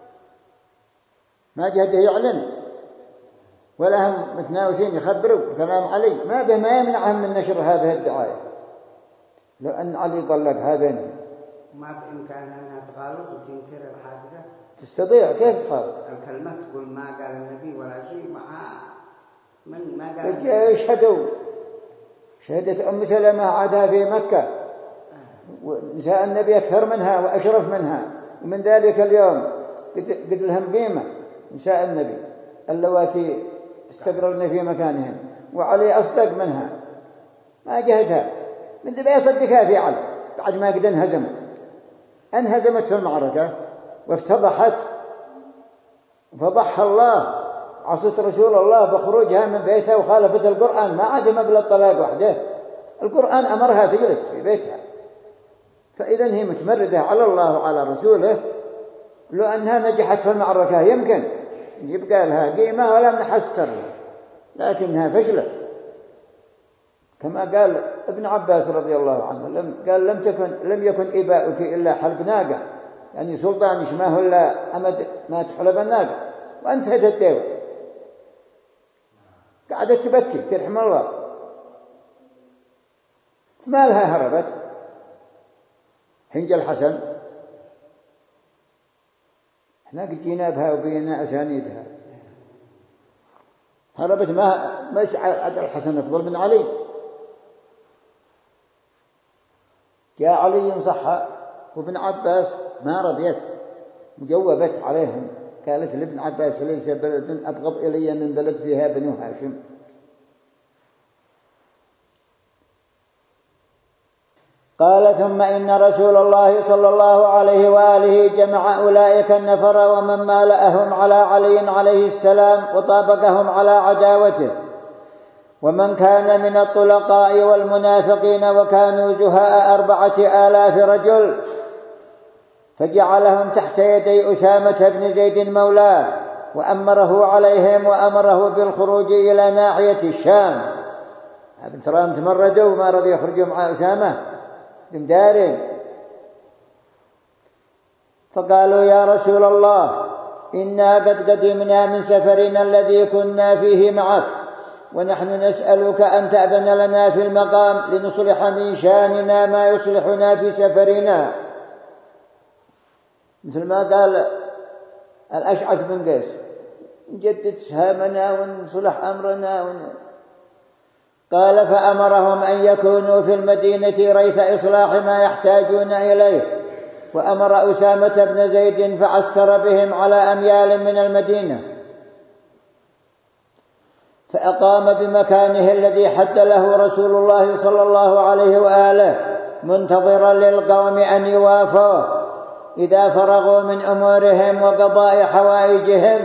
ما جهده يعلن ولا هم متناوشين يخبروا كلام علي، ما به ما يمنعهم من نشر هذه الدعاية. لو أن علي طلق هذين ما بإمكانها أنها تغالط وتنكر الحادثة؟ تستطيع كيف تخالط؟ الكلمة تقول ما قال النبي ولا شيء معها من ما قال. يشهدوا شهدت أم سلمة عادها في مكة ونساء النبي أكثر منها وأشرف منها، ومن ذلك اليوم قد لهم قيمة نساء النبي اللواتي استقررن في مكانهن، وعلي أصدق منها ما جهدها من ذي يصدقها في علي بعد ما قد انهزمت انهزمت في المعركة وافتضحت، فضحها الله، عصت رسول الله بخروجها من بيتها وخالفت القرآن، ما عاد مبلغ الطلاق وحده، القرآن أمرها تجلس في بيتها فإذا هي متمردة على الله وعلى رسوله. لو أنها نجحت في المعركة يمكن يبقى لها قيمة ولا نحستر، لكنها فشلت. كما قال ابن عباس رضي الله عنه، لم قال لم تكن لم يكن إباؤك إلا حلب ناقة، يعني سلطانش ما هو إلا أمد ما تحلب الناقة، وانتهت الدولة. قعدت تبكي ترحم الله، ما لها هربت. حنج الحسن احنا قد جينا بها وبينا أسانيدها، هربت ما مش عاد الحسن أفضل من علي. جاء علي صحة وابن عباس ما رضيت، مجوبت عليهم، قالت لابن عباس ليس بلد أبغض إلي من بلد فيها بنو هاشم. قال ثم إن رسول الله صلى الله عليه وآله جمع أولئك النفر ومن مالأهم على علي عليه السلام وطابقهم على عداوته، ومن كان من الطلقاء والمنافقين، وكانوا جهاء أربعة آلاف رجل، فجعلهم تحت يدي أسامة بن زيد مولاه، وأمره عليهم وأمره بالخروج إلى ناحية الشام. تراهم تمردوا وما رضي يخرجوا مع أسامة دارين. فقالوا يا رسول الله إنا قد قدمنا من سفرنا الذي كنا فيه معك، ونحن نسألك أن تأذن لنا في المقام لنصلح من شاننا ما يصلحنا في سفرنا، مثل ما قال الأشعث بن قيس نجدد سهامنا ونصلح أمرنا ون... قال فأمرهم أن يكونوا في المدينة ريث إصلاح ما يحتاجون إليه، وأمر أسامة بن زيد فعسكر بهم على أميال من المدينة، فأقام بمكانه الذي حد له رسول الله صلى الله عليه وآله، منتظرا للقوم أن يوافوه إذا فرغوا من أمورهم وقضاء حوائجهم.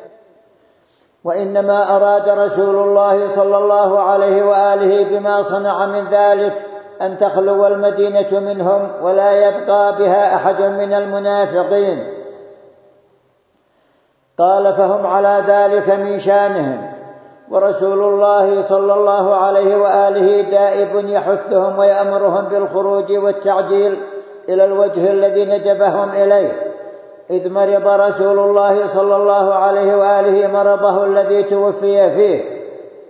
وإنما أراد رسول الله صلى الله عليه وآله بما صنع من ذلك أن تخلو المدينة منهم ولا يبقى بها أحد من المنافقين. قال فهم على ذلك من شانهم، ورسول الله صلى الله عليه وآله دائب يحثهم ويأمرهم بالخروج والتعجيل إلى الوجه الذي ندبهم إليه، إذ مرض رسول الله صلى الله عليه وآله مرضه الذي توفي فيه.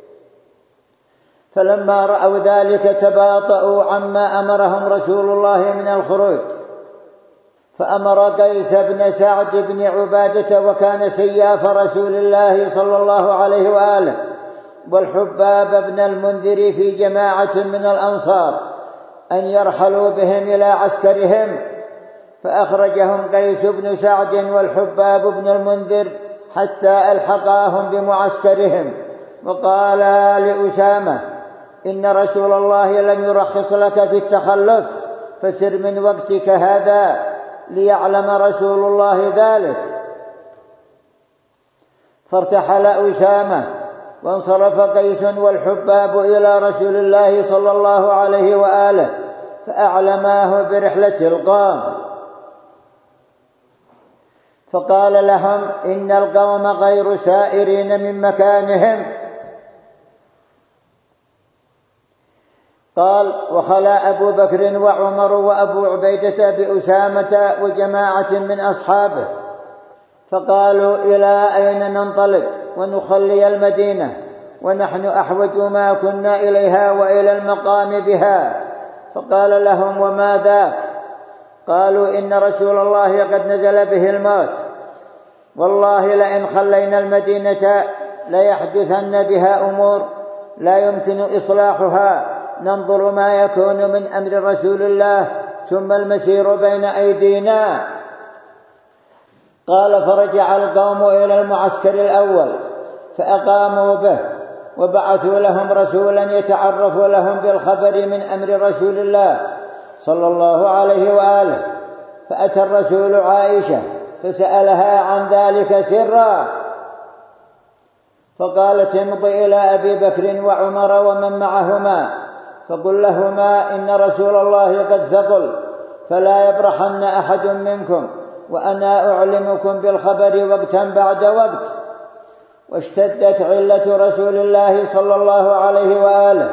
فلما رأوا ذلك تباطؤوا عما أمرهم رسول الله من الخروج، فأمر قيس بن سعد بن عبادة وكان سياف رسول الله صلى الله عليه وآله، والحباب بن المنذر في جماعة من الأنصار أن يرحلوا بهم إلى عسكرهم، فأخرجهم قيس بن سعد والحباب بن المنذر حتى ألحقاهم بمعسكرهم، وقال لأسامة إن رسول الله لم يرخص لك في التخلف، فسر من وقتك هذا ليعلم رسول الله ذلك. فارتحل أسامة وانصرف قيس والحباب إلى رسول الله صلى الله عليه وآله، فأعلماه برحلة القوم، فقال لهم إن القوم غير سائرين من مكانهم. قال وخلا أبو بكر وعمر وأبو عبيدة بأسامة وجماعة من أصحابه، فقالوا إلى أين ننطلق ونخلي المدينة ونحن أحوج ما كنا إليها وإلى المقام بها؟ فقال لهم وما ذاك؟ قالوا إن رسول الله قد نزل به الموت، والله لئن خلينا المدينة ليحدثن بها أمور لا يمكن إصلاحها، ننظر ما يكون من أمر رسول الله ثم المسير بين أيدينا. قال فرجع القوم إلى المعسكر الأول فأقاموا به، وبعثوا لهم رسولا يتعرف لهم بالخبر من أمر رسول الله صلى الله عليه وآله. فأتى الرسول عائشة فسألها عن ذلك سرا، فقالت امضي إلى أبي بكر وعمر ومن معهما فقل لهما إن رسول الله قد ثقل، فلا يبرحن أحد منكم وأنا أعلمكم بالخبر وقتا بعد وقت. واشتدت علة رسول الله صلى الله عليه وآله،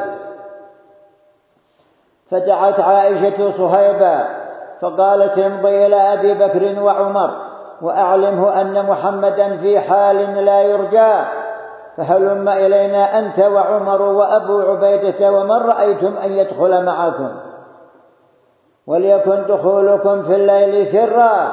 فدعت عائشة صهيبا فقالت: امضي إلى أبي بكر وعمر وأعلمه أن محمدا في حال لا يرجى، فهلم إلينا أنت وعمر وأبو عبيدة ومن رأيتم أن يدخل معكم، وليكن دخولكم في الليل سرا.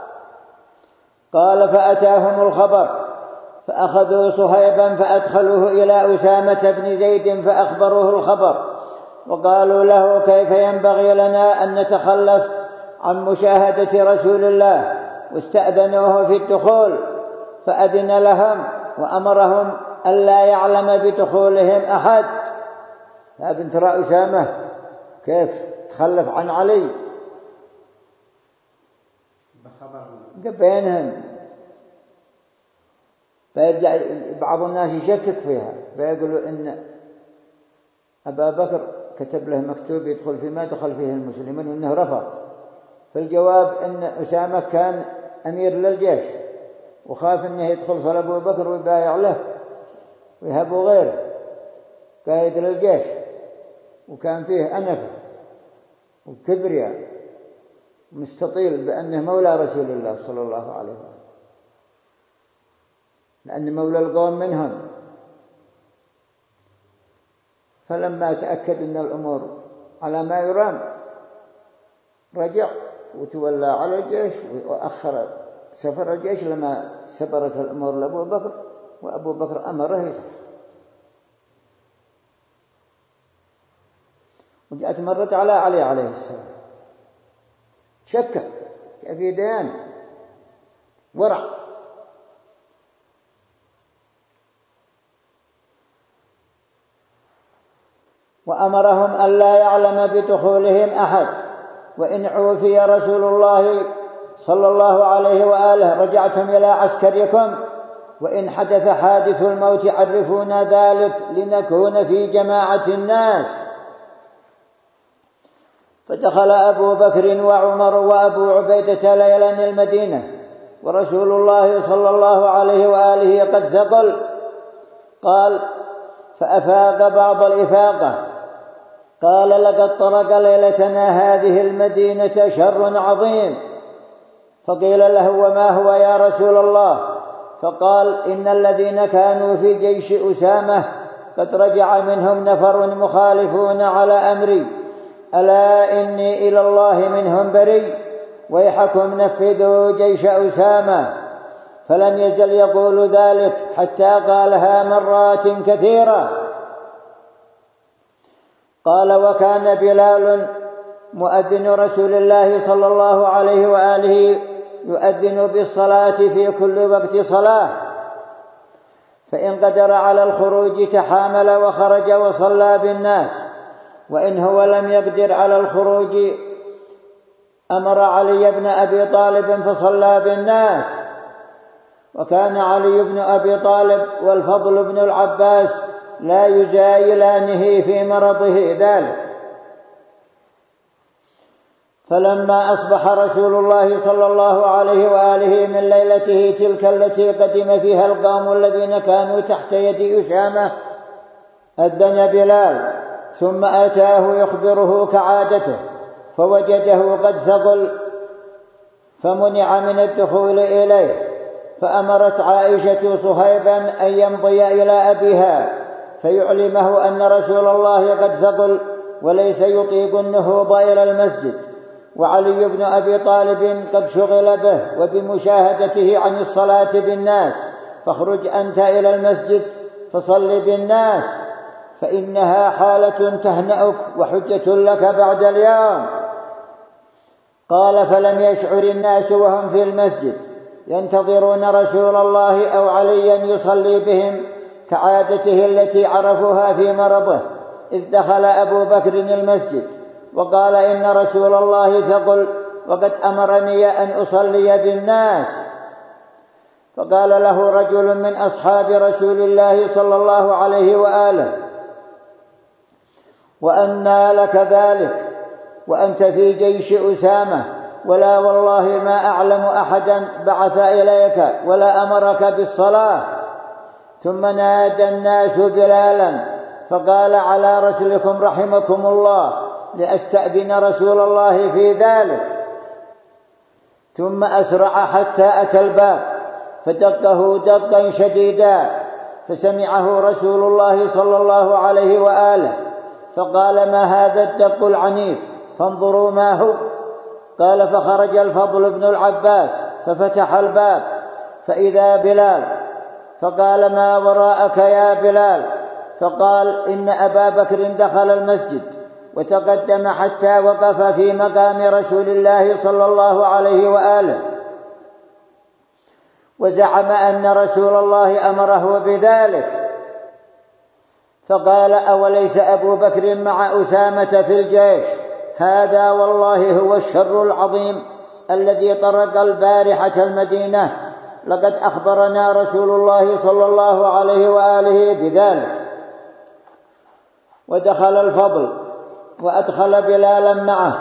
قال: فأتاهم الخبر فأخذوا صهيبا فأدخلوه إلى أسامة بن زيد فأخبروه الخبر، وقالوا له: كيف ينبغي لنا أن نتخلف عن مشاهدة رسول الله؟ واستأذنوه في الدخول فأذن لهم وأمرهم ألا يعلم بدخولهم أحد. يا بنت رأى أسامة كيف تخلف عن علي بينهم، فيرجع بعض الناس يشكك فيها فيقولوا إن أبا بكر كتب له مكتوب يدخل فيما دخل فيه المسلمين وإنه رفض. فالجواب أن أسامة كان أمير للجيش وخاف أنه يدخل صلى أبو بكر ويبايع له ويهبوا غيره قائد للجيش، وكان فيه أنفة وكبرياء مستطيل بأنه مولى رسول الله صلى الله عليه وسلم، لأن مولى القوم منهم. فلما تأكد أن الأمور على ما يرام رجع وتولى على الجيش وأخر سفر الجيش لما سبرت الأمور لأبو بكر، وأبو بكر أمره يسفر. وجاءت مرت على علي عليه السلام شكك في ديان ورع، وأمرهم ألا يعلم بدخولهم أحد، وإن عوفي رسول الله صلى الله عليه وآله رجعتم إلى عسكركم، وإن حدث حادث الموت عرفونا ذلك لنكون في جماعة الناس. فدخل أبو بكر وعمر وأبو عبيدة ليلا المدينة ورسول الله صلى الله عليه وآله قد ثقل. قال: فأفاق بعض الإفاقة، قال: لقد طرق ليلتنا هذه المدينة شر عظيم. فقيل له: وما هو يا رسول الله؟ فقال: إن الذين كانوا في جيش أسامة قد رجع منهم نفر مخالفون على أمري، ألا إني إلى الله منهم بريء، ويحكم نفذوا جيش أسامة. فلم يزل يقول ذلك حتى قالها مرات كثيرة. قال: وكان بلال مؤذن رسول الله صلى الله عليه وآله يؤذن بالصلاة في كل وقت صلاة، فإن قدر على الخروج تحامل وخرج وصلى بالناس، وإن هو لم يقدر على الخروج أمر علي بن أبي طالب فصلى بالناس. وكان علي بن أبي طالب والفضل بن العباس لا يزايلانه في مرضه ذلك. فلما أصبح رسول الله صلى الله عليه وآله من ليلته تلك التي قدم فيها القوم الذين كانوا تحت يد أسامة أذن بلال، ثم أتاه يخبره كعادته فوجده قد ثقل فمنع من الدخول إليه. فأمرت عائشة صهيبا أن يمضي إلى أبيها فيعلمه أن رسول الله قد ثقل وليس يطيق النهوض إلى المسجد، وعلي بن أبي طالب قد شغل به وبمشاهدته عن الصلاة بالناس، فاخرج أنت إلى المسجد فصل بالناس، فإنها حالة تهنأك وحجة لك بعد اليوم. قال: فلم يشعر الناس وهم في المسجد ينتظرون رسول الله أو عليا يصلي بهم كعادته التي عرفوها في مرضه، إذ دخل أبو بكر المسجد وقال: إن رسول الله ثقل وقد أمرني أن أصلي بالناس. فقال له رجل من أصحاب رسول الله صلى الله عليه وآله: وأنى لك ذلك؟ وأنت في جيش أسامة، ولا والله ما أعلم أحدا بعث إليك ولا أمرك بالصلاة. ثم نادى الناس بلالا فقال: على رسلكم رحمكم الله، لأستأذن رسول الله في ذلك. ثم أسرع حتى أتى الباب فدقه دقا شديدا، فسمعه رسول الله صلى الله عليه وآله، فقال: ما هذا الدق العنيف؟ فانظروا ما هو. قال: فخرج الفضل بن العباس ففتح الباب فإذا بلال، فقال: ما وراءك يا بلال؟ فقال: إن أبا بكر دخل المسجد وتقدم حتى وقف في مقام رسول الله صلى الله عليه وآله، وزعم أن رسول الله أمره بذلك. فقال: أوليس أبو بكر مع أسامة في الجيش؟ هذا والله هو الشر العظيم الذي طرق البارحة المدينة، لقد أخبرنا رسول الله صلى الله عليه وآله بذلك. ودخل الفضل وأدخل بلالا معه،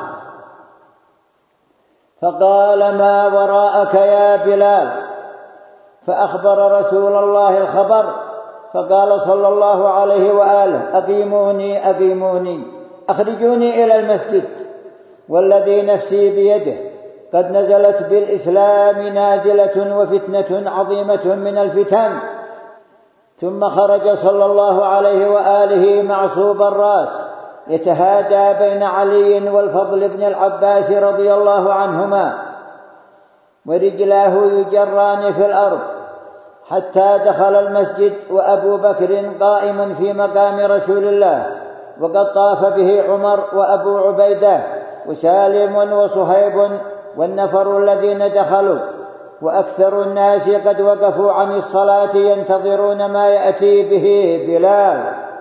فقال: ما وراءك يا بلال؟ فأخبر رسول الله الخبر، فقال صلى الله عليه وآله: أقيموني أقيموني، أخرجوني إلى المسجد، والذي نفسي بيده قد نزلت بالإسلام نازلة وفتنة عظيمة من الفتن. ثم خرج صلى الله عليه وآله معصوب الرأس يتهادى بين علي والفضل بن العباس رضي الله عنهما، ورجلاه يجران في الأرض، حتى دخل المسجد وأبو بكر قائم في مقام رسول الله، وقد طاف به عمر وأبو عبيدة وسالم وصهيب والنفر الذين دخلوا، وأكثر الناس قد وقفوا عن الصلاة ينتظرون ما يأتي به بلال.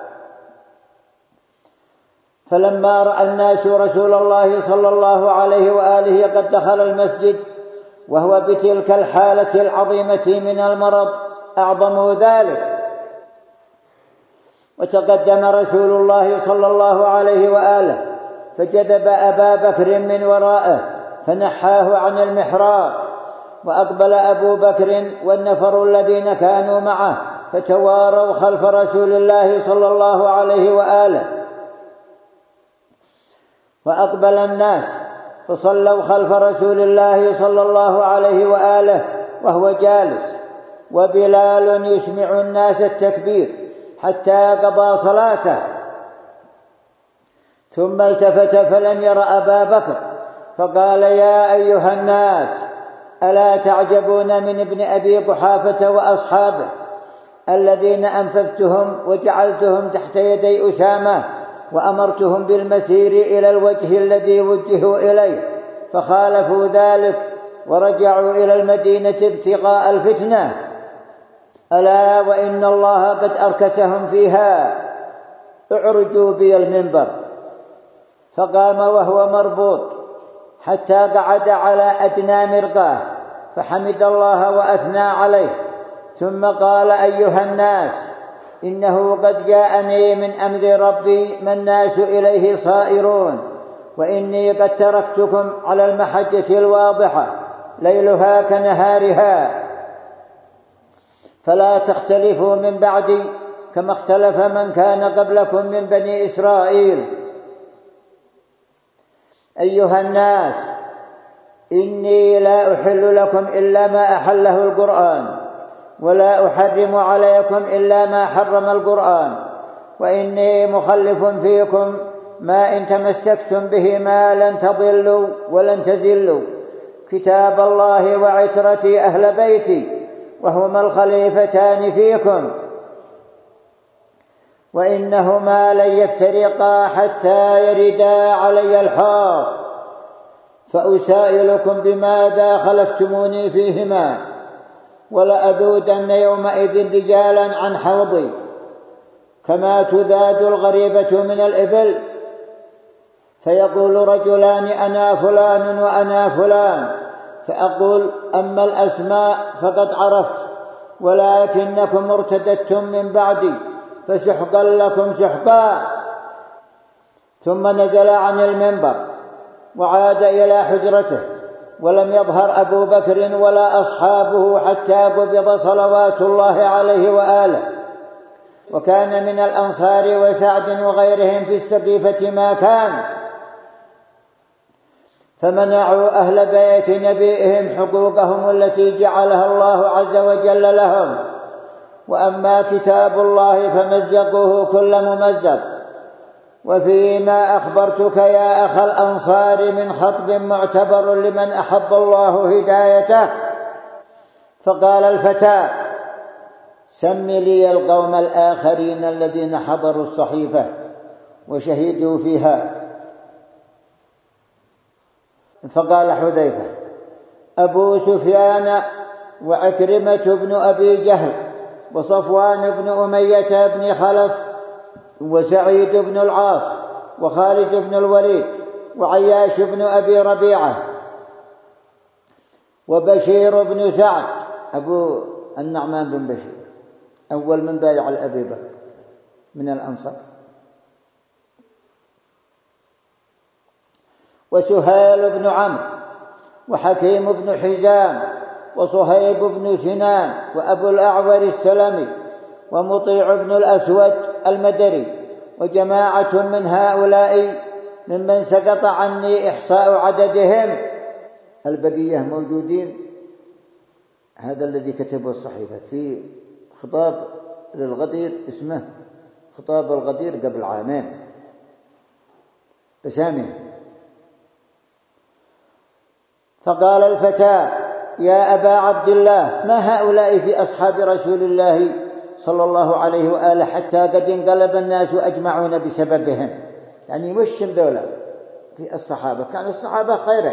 فلما رأى الناس رسول الله صلى الله عليه وآله قد دخل المسجد وهو بتلك الحالة العظيمة من المرض أعظموا ذلك، وتقدم رسول الله صلى الله عليه وآله فجذب أبا بكر من ورائه فنحاه عن المحراب، وأقبل أبو بكر والنفر الذين كانوا معه فتواروا خلف رسول الله صلى الله عليه وآله، وأقبل الناس فصلوا خلف رسول الله صلى الله عليه وآله وهو جالس، وبلال يسمع الناس التكبير حتى قضى صلاته. ثم التفت فلم ير أبا بكر، فقال: يا أيها الناس، ألا تعجبون من ابن أبي قحافة وأصحابه الذين أنفذتهم وجعلتهم تحت يدي أسامة، وأمرتهم بالمسير إلى الوجه الذي وجهوا إليه، فخالفوا ذلك ورجعوا إلى المدينة ابتغاء الفتنة؟ ألا وإن الله قد أركسهم فيها، اعرجوا بي المنبر. فقام وهو مربوط حتى قعد على أدنى مرقاه فحمد الله وأثنى عليه، ثم قال: أيها الناس، إنه قد جاءني من أمر ربي ما الناس إليه صائرون، وإني قد تركتكم على المحجة الواضحة ليلها كنهارها، فلا تختلفوا من بعدي كما اختلف من كان قبلكم من بني إسرائيل. أيها الناس، إني لا أحل لكم إلا ما أحله القرآن، ولا أحرم عليكم إلا ما حرم القرآن، وإني مخلف فيكم ما إن تمسكتم به ما لن تضلوا ولن تزلوا، كتاب الله وعترتي أهل بيتي، وهما الخليفتان فيكم، وإنهما لن يفترقا حتى يردا علي الحوض، فأسائلكم بماذا خلفتموني فيهما، ولأذودن يومئذ رجالا عن حوضي كما تذاد الغريبة من الإبل، فيقول رجلان: أنا فلان وأنا فلان، فأقول: أما الأسماء فقد عرفت، ولكنكم ارتدتم من بعدي، فسحقا لكم سحقا. ثم نزل عن المنبر وعاد إلى حجرته، ولم يظهر أبو بكر ولا أصحابه حتى قبض صلوات الله عليه وآله. وكان من الأنصار وسعد وغيرهم في السقيفة ما كان، فمنعوا أهل بيت نبيهم حقوقهم التي جعلها الله عز وجل لهم. وأما كتاب الله فمزقوه كل ممزق. وفيما أخبرتك يا أخ الأنصار من خطب معتبر لمن أحب الله هدايته. فقال الفتى: سم لي القوم الآخرين الذين حضروا الصحيفة وشهدوا فيها. فقال حذيفة: أبو سفيان وعكرمة بن أبي جهل وصفوان بن أمية بن خلف وسعيد بن العاص وخالد بن الوليد وعياش بن أبي ربيعة وبشير بن سعد أبو النعمان بن بشير أول من بايع الأبي بكر من الأنصار، وسهيل بن عمرو وحكيم بن حزام وصهيب بن سنان وأبو الأعور السلمي ومطيع بن الأسود المدري وجماعة من هؤلاء ممن سقط عني إحصاء عددهم. البقية موجودين. هذا الذي كتبه الصحيفة في خطاب للغدير، اسمه خطاب الغدير قبل عامين بسامه. فقال الفتى: يا أبا عبد الله، ما هؤلاء في أصحاب رسول الله صلى الله عليه وآله حتى قد انقلب الناس أجمعون بسببهم؟ يعني وشم ذولا في الصحابة؟ كان الصحابة خيرا.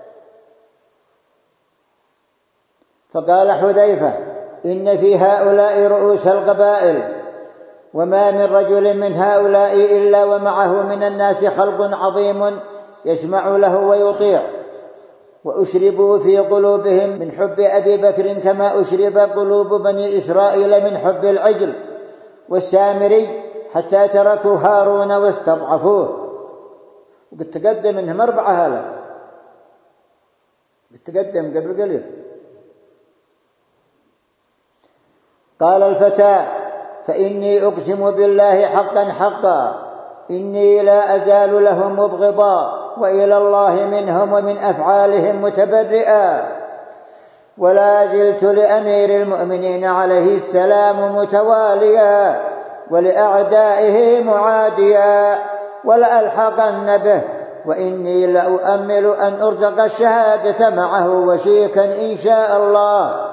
فقال حذيفة: إن في هؤلاء رؤوس القبائل، وما من رجل من هؤلاء إلا ومعه من الناس خلق عظيم يسمع له ويطيع، وأشربوا في قلوبهم من حب أبي بكر كما أشرب قلوب بني إسرائيل من حب العجل والسامري، حتى تركوا هارون واستضعفوه. وقد تقدم منهم أربعة هلا، قد تقدم قبل قليل. قال الفتى: فإني أقسم بالله حقا حقا إني لا أزال لهم مبغضا، وإلى الله منهم ومن أفعالهم متبرئا، ولا زلت لأمير المؤمنين عليه السلام متواليا، ولأعدائه معاديا، ولألحقن به، وإني لأؤمل أن أرزق الشهادة معه وشيكا إن شاء الله.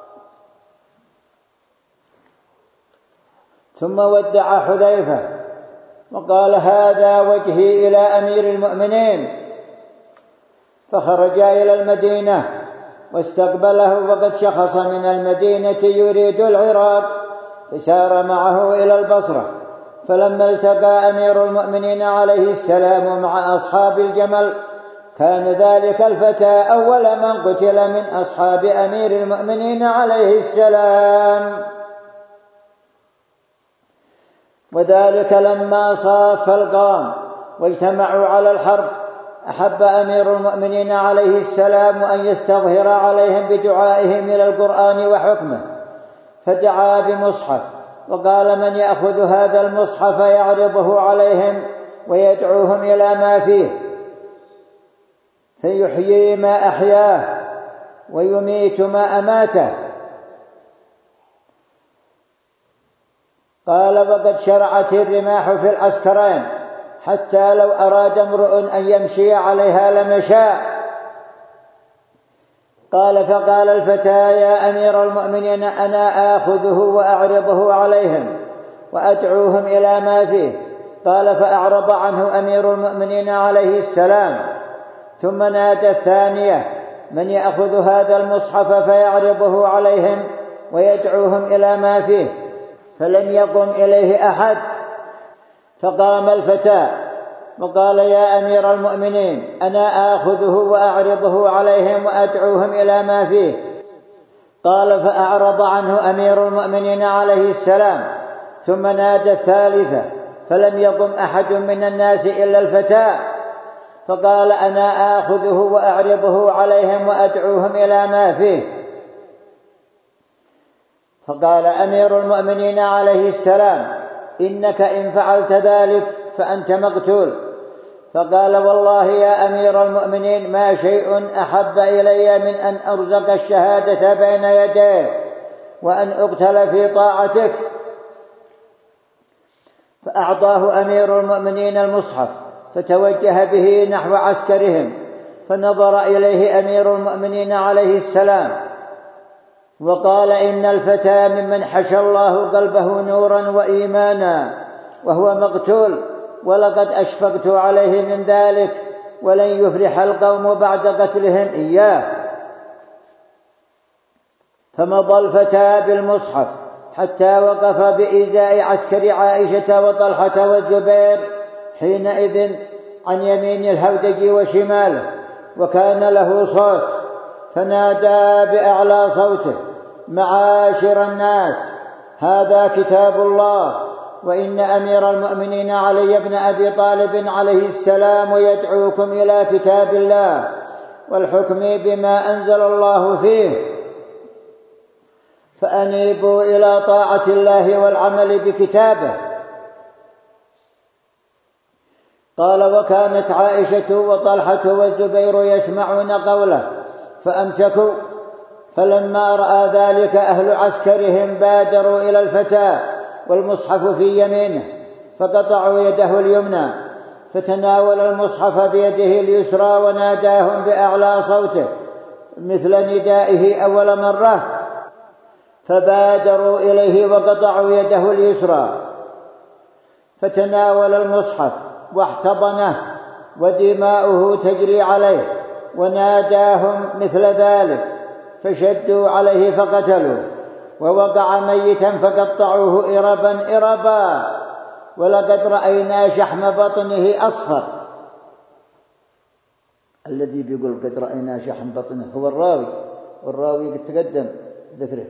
ثم ودع حذيفة وقال: هذا وجهي إلى أمير المؤمنين. فخرج إلى المدينة واستقبله، وقد شخص من المدينة يريد العراق، فسار معه إلى البصرة. فلما التقى أمير المؤمنين عليه السلام مع أصحاب الجمل، كان ذلك الفتى أول من قتل من أصحاب أمير المؤمنين عليه السلام. وذلك لما صاف القوم واجتمعوا على الحرب، أحب أمير المؤمنين عليه السلام أن يستظهر عليهم بدعائهم إلى القرآن وحكمه، فدعا بمصحف وقال: من يأخذ هذا المصحف يعرضه عليهم ويدعوهم إلى ما فيه، فيحيي ما أحياه ويميت ما أماته. قال: وقد شرعت الرماح في العسكرين، حتى لو أراد امرؤ أن يمشي عليها لمشى. قال: فقال الفتى: يا أمير المؤمنين، أنا آخذه وأعرضه عليهم وأدعوهم إلى ما فيه. قال: فأعرض عنه أمير المؤمنين عليه السلام، ثم نادى الثانية: من يأخذ هذا المصحف فيعرضه عليهم ويدعوهم إلى ما فيه؟ فلم يقم إليه أحد. فقام الفتى وقال: يا أمير المؤمنين، أنا آخذه وأعرضه عليهم وأدعوهم إلى ما فيه. قال: فأعرض عنه أمير المؤمنين عليه السلام، ثم نادى الثالثة، فلم يقم أحد من الناس إلا الفتى. فقال أنا آخذه وأعرضه عليهم وأدعوهم إلى ما فيه. فقال أمير المؤمنين عليه السلام إنك إن فعلت ذلك فأنت مقتول. فقال والله يا أمير المؤمنين ما شيء أحب إلي من أن أرزق الشهادة بين يديه وأن أقتل في طاعتك. فأعطاه أمير المؤمنين المصحف فتوجه به نحو عسكرهم، فنظر إليه أمير المؤمنين عليه السلام وقال إن الفتى ممن حشى الله قلبه نورا وإيمانا وهو مقتول، ولقد أشفقت عليه من ذلك، ولن يفلح القوم بعد قتلهم إياه. فمضى الفتى بالمصحف حتى وقف بإزاء عسكر عائشة وطلحة والزبير حينئذ عن يمين الهودج وشماله، وكان له صوت، فنادى بأعلى صوته معاشر الناس هذا كتاب الله، وإن أمير المؤمنين علي بن أبي طالب عليه السلام يدعوكم إلى كتاب الله والحكم بما أنزل الله فيه، فأنيبوا إلى طاعة الله والعمل بكتابه. قال وكانت عائشة وطلحة والزبير يسمعون قوله فأمسكوا، فلما رأى ذلك أهل عسكرهم بادروا إلى الفتى والمصحف في يمينه فقطعوا يده اليمنى، فتناول المصحف بيده اليسرى وناداهم بأعلى صوته مثل ندائه أول مرة، فبادروا إليه وقطعوا يده اليسرى، فتناول المصحف واحتضنه ودماؤه تجري عليه، وناداهم مثل ذلك، فشدوا عليه فقتلوه، ووقع ميتا فقطعوه إربا إربا، ولقد رأينا شحم بطنه أصفر. الذي بيقول قد رأينا شحم بطنه هو الراوي، والراوي قد تقدم ذكره.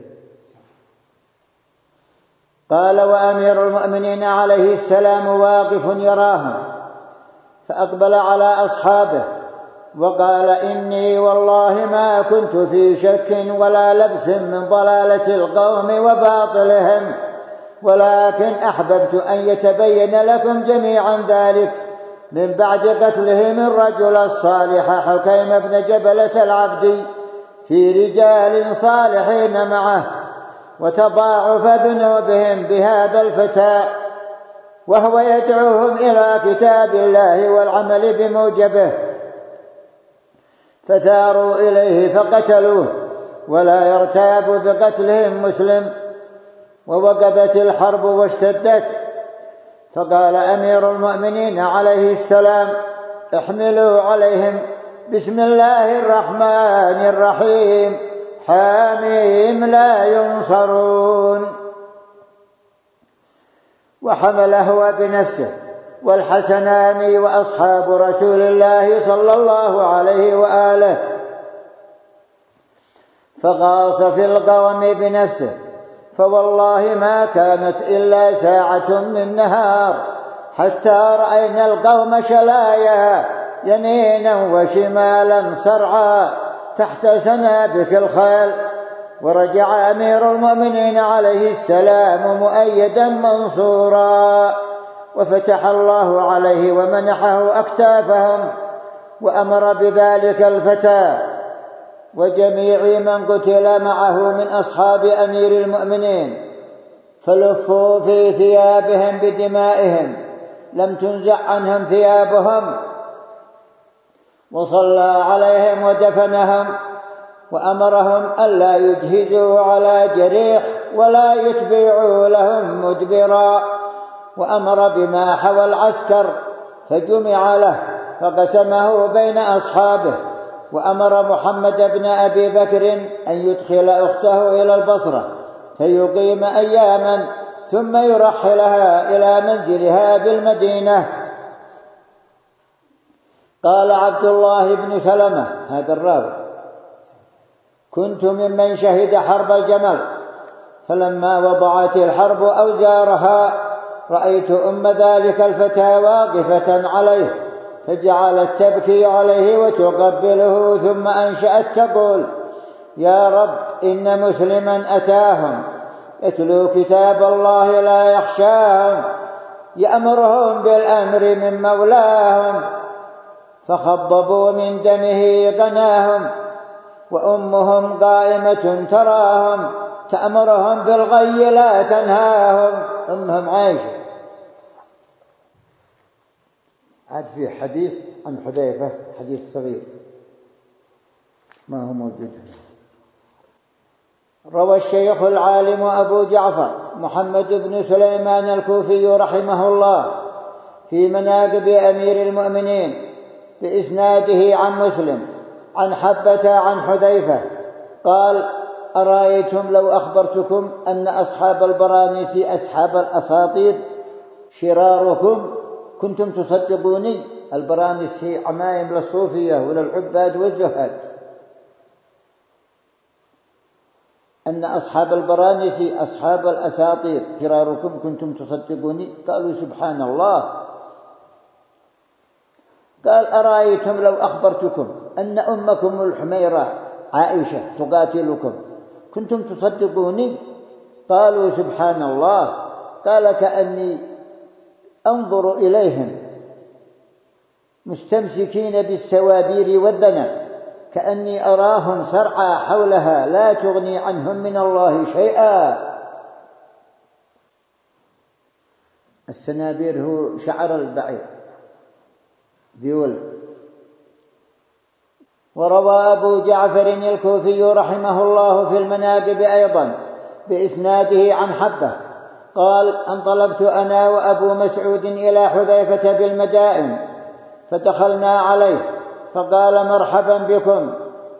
قال وأمير المؤمنين عليه السلام واقف يراهم، فأقبل على أصحابه وقال إني والله ما كنت في شك ولا لبس من ضلالة القوم وباطلهم، ولكن أحببت أن يتبين لكم جميعا ذلك من بعد قتلهم الرجل الصالح حكيم بن جبلة العبدي في رجال صالحين معه، وتضاعف ذنوبهم بهذا الفتى وهو يدعوهم إلى كتاب الله والعمل بموجبه، فثاروا إليه فقتلوه، ولا يرتاب بقتلهم مسلم. ووقفت الحرب واشتدت، فقال أمير المؤمنين عليه السلام احملوا عليهم بسم الله الرحمن الرحيم حاميم لا ينصرون. وحمل هو بنفسه والحسنان وأصحاب رسول الله صلى الله عليه وآله، فغاص في القوم بنفسه، فوالله ما كانت إلا ساعة من نهار حتى رأينا القوم شلايا يمينا وشمالا صرعا تحت سنابك الخيل. ورجع أمير المؤمنين عليه السلام مؤيدا منصورا، وفتح الله عليه ومنحه أكتافهم، وأمر بذلك الفتى وجميع من قتل معه من أصحاب أمير المؤمنين، فلفوا في ثيابهم بدمائهم لم تنزع عنهم ثيابهم، وصلى عليهم ودفنهم، وأمرهم ألا يجهزوا على جريح ولا يتبعوا لهم مدبرا، وأمر بما حوى العسكر فجمع له فقسمه بين أصحابه، وأمر محمد بن أبي بكر أن يدخل أخته إلى البصرة فيقيم أياما ثم يرحلها إلى منزلها بالمدينة. قال عبد الله بن سلمة هذا الراوي كنت ممن شهد حرب الجمل، فلما وضعت الحرب أوزارها رأيت أم ذلك الفتى واقفة عليه، فجعلت تبكي عليه وتقبله، ثم أنشأت تقول: يا رب إن مسلما أتاهم يتلو كتاب الله لا يخشاهم، يأمرهم بالأمر من مولاهم، فخضبوا من دمه قناهم، وأمهم قائمة تراهم تأمرهم بالغي لا تنهاهم. أمهم عائشة. عاد في حديث عن حذيفة، حديث صغير ما هو موجود. روى الشيخ العالم أبو جعفر محمد بن سليمان الكوفي رحمه الله في مناقب أمير المؤمنين بإسناده عن مسلم عن حبة عن حذيفة قال: أرأيتم لو أخبرتكم أن أصحاب البرانس أصحاب الأساطير شراركم كنتم تصدقوني؟ البرانس هي عمائم للصوفية وللعباد والزهاد. أن أصحاب البرانس أصحاب الأساطير شراركم كنتم تصدقوني؟ قالوا: سبحان الله. قال: أرأيتم لو أخبرتكم أن أمكم الحميرة عائشة تقاتلكم كنتم تصدقوني؟ قالوا: سبحان الله. قال: كأني أنظر إليهم مستمسكين بالسوابير والذنب، كأني أراهم سرعى حولها لا تغني عنهم من الله شيئا. السنابير هو شعر البعير ذيول. وروى أبو جعفر الكوفي رحمه الله في المناقب أيضا بإسناده عن حبة قال: انطلقت أنا وأبو مسعود إلى حذيفة بالمدائن، فدخلنا عليه فقال: مرحبا بكم،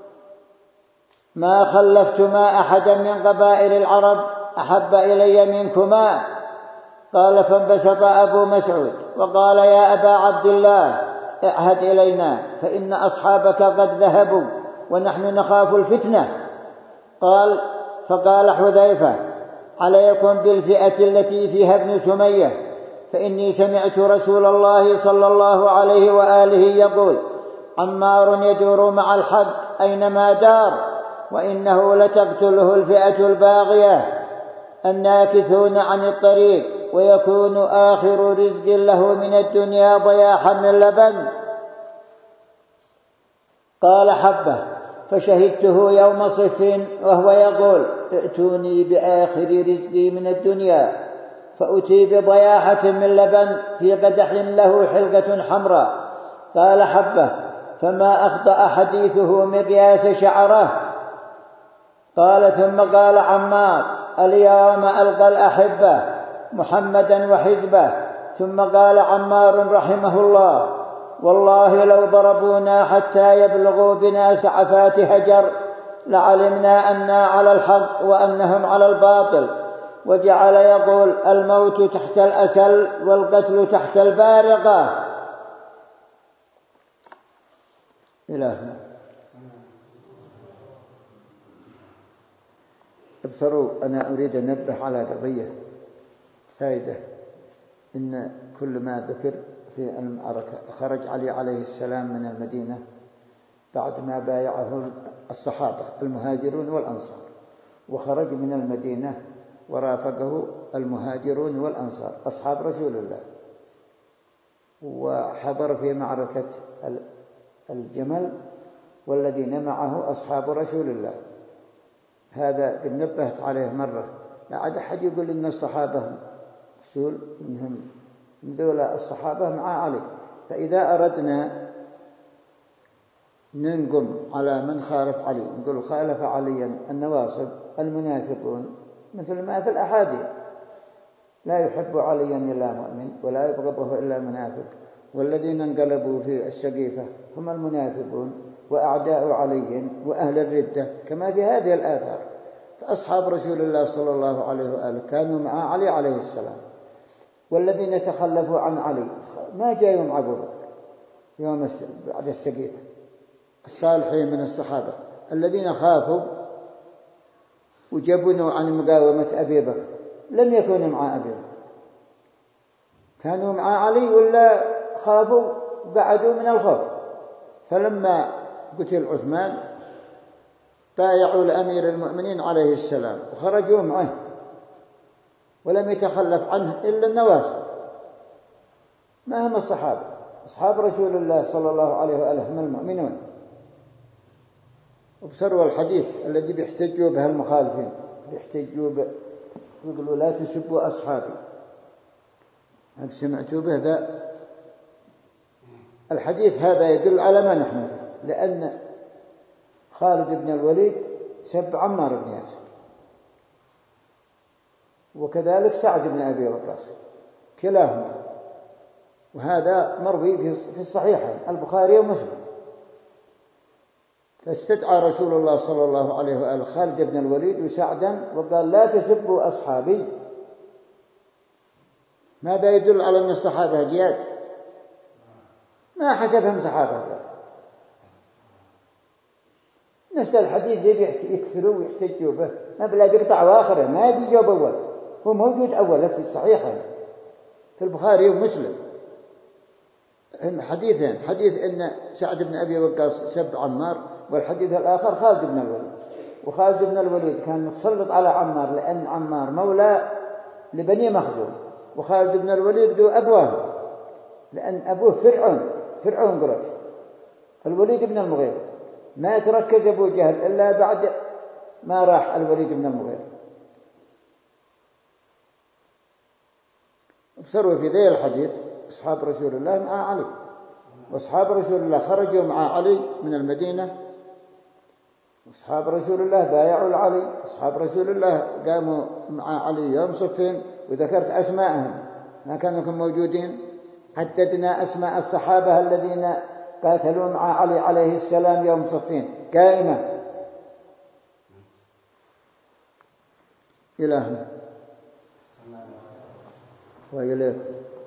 ما خلفتما أحدا من قبائل العرب أحب إلي منكما. قال: فانبسط أبو مسعود وقال: يا أبا عبد الله اعهد إلينا، فإن أصحابك قد ذهبوا ونحن نخاف الفتنة. قال: فقال حذيفة: عليكم بالفئة التي فيها ابن سمية، فإني سمعت رسول الله صلى الله عليه وآله يقول: عمار يدور مع الحق أينما دار، وإنه لتقتله الفئة الباغية الناكثون عن الطريق، ويكون آخر رزق له من الدنيا ضياحا من لبن. قال حبة: فشهدته يوم صف وهو يقول: ائتوني بآخر رزقي من الدنيا، فأتي بضياحة من لبن في قدح له حلقة حمراء. قال حبة: فما أخطأ حديثه مقياس شعره. قال: ثم قال عمار: اليوم ألقى الأحبة محمدا وحزبه. ثم قال عمار رحمه الله: والله لو ضربونا حتى يبلغوا بنا سعفات هجر لعلمنا أننا على الحق وأنهم على الباطل. وجعل يقول: الموت تحت الأسل والقتل تحت البارقة. إلهنا ابصروا، أنا أريد أن أنبه على قضية فائدة. إن كل ما ذكر في المعركة، خرج علي عليه السلام من المدينة بعد ما بايعه الصحابة المهاجرون والأنصار، وخرج من المدينة ورافقه المهاجرون والأنصار أصحاب رسول الله، وحضر في معركة الجمل والذين معه أصحاب رسول الله. هذا قد نبهت عليه مرة. لا عاد أحد يقول إن الصحابة رسول منهم من ذولا الصحابة مع علي. فإذا أردنا ننقم على من خالف علي نقول: خالف عليا النواصب المنافقون، مثل ما في الأحاديث: لا يحب عليا إلا مؤمن ولا يبغضه إلا منافق، والذين انقلبوا في السقيفة هم المنافقون وأعداء عليهم وأهل الردة، كما في هذه الآثار. فأصحاب رسول الله صلى الله عليه وآله كانوا مع علي عليه السلام، والذين تخلفوا عن علي ما جاء يوم أبو بكر يوم بعد السقيفة. الصالحين من الصحابة الذين خافوا وجبنوا عن مقاومة أبي بكر لم يكونوا مع أبي بكر، كانوا مع علي ولا خافوا قعدوا من الخوف. فلما قتل عثمان بايعوا لأمير المؤمنين عليه السلام وخرجوا معه، ولم يتخلف عنه إلا النواسط. ما هم الصحابة؟ أصحاب رسول الله صلى الله عليه وآله هم المؤمنون. وبصروا الحديث الذي بيحتجوا به المخالفين، بيحتجوا به يقولوا لا تسبوا أصحابي. هل سمعتوا به ذا الحديث؟ هذا يدل على ما نحن فيه، لأن خالد بن الوليد سب عمار بن ياسر، وكذلك سعد بن أبي وقاص كلاهما، وهذا مروي في الصحيحين البخاري ومسلم. فاستدعى رسول الله صلى الله عليه وآله خالد بن الوليد وسعدا وقال لا تسبوا أصحابي. ماذا يدل على أن الصحابة جياد؟ ما حسبهم صحابة. نفس الحديث يكثروا ويحتجوا به، ما بلا بيقطع واخره، ما بيجاوب أول، هو موجود أولا في الصحيحين في البخاري ومسلم حديثين، حديث إن سعد بن أبي وقاص سب عمار، والحديث الآخر خالد بن الوليد. وخالد بن الوليد كان متسلط على عمار لأن عمار مولى لبني مخزوم، وخالد بن الوليد ذو أبواه لأن أبوه فرعون فرعون قريش الوليد بن المغيرة. ما تركز أبو جهل إلا بعد ما راح الوليد بن المغيرة. ابصروا في ذي الحديث أصحاب رسول الله مع علي، وأصحاب رسول الله خرجوا مع علي من المدينة، أصحاب رسول الله بايعوا علي، أصحاب رسول الله قاموا مع علي يوم صفين، وذكرت أسماءهم ما كانوا موجودين. حددنا أسماء الصحابة الذين قاتلوا مع علي عليه السلام يوم صفين قائمة إلهنا وإليكم.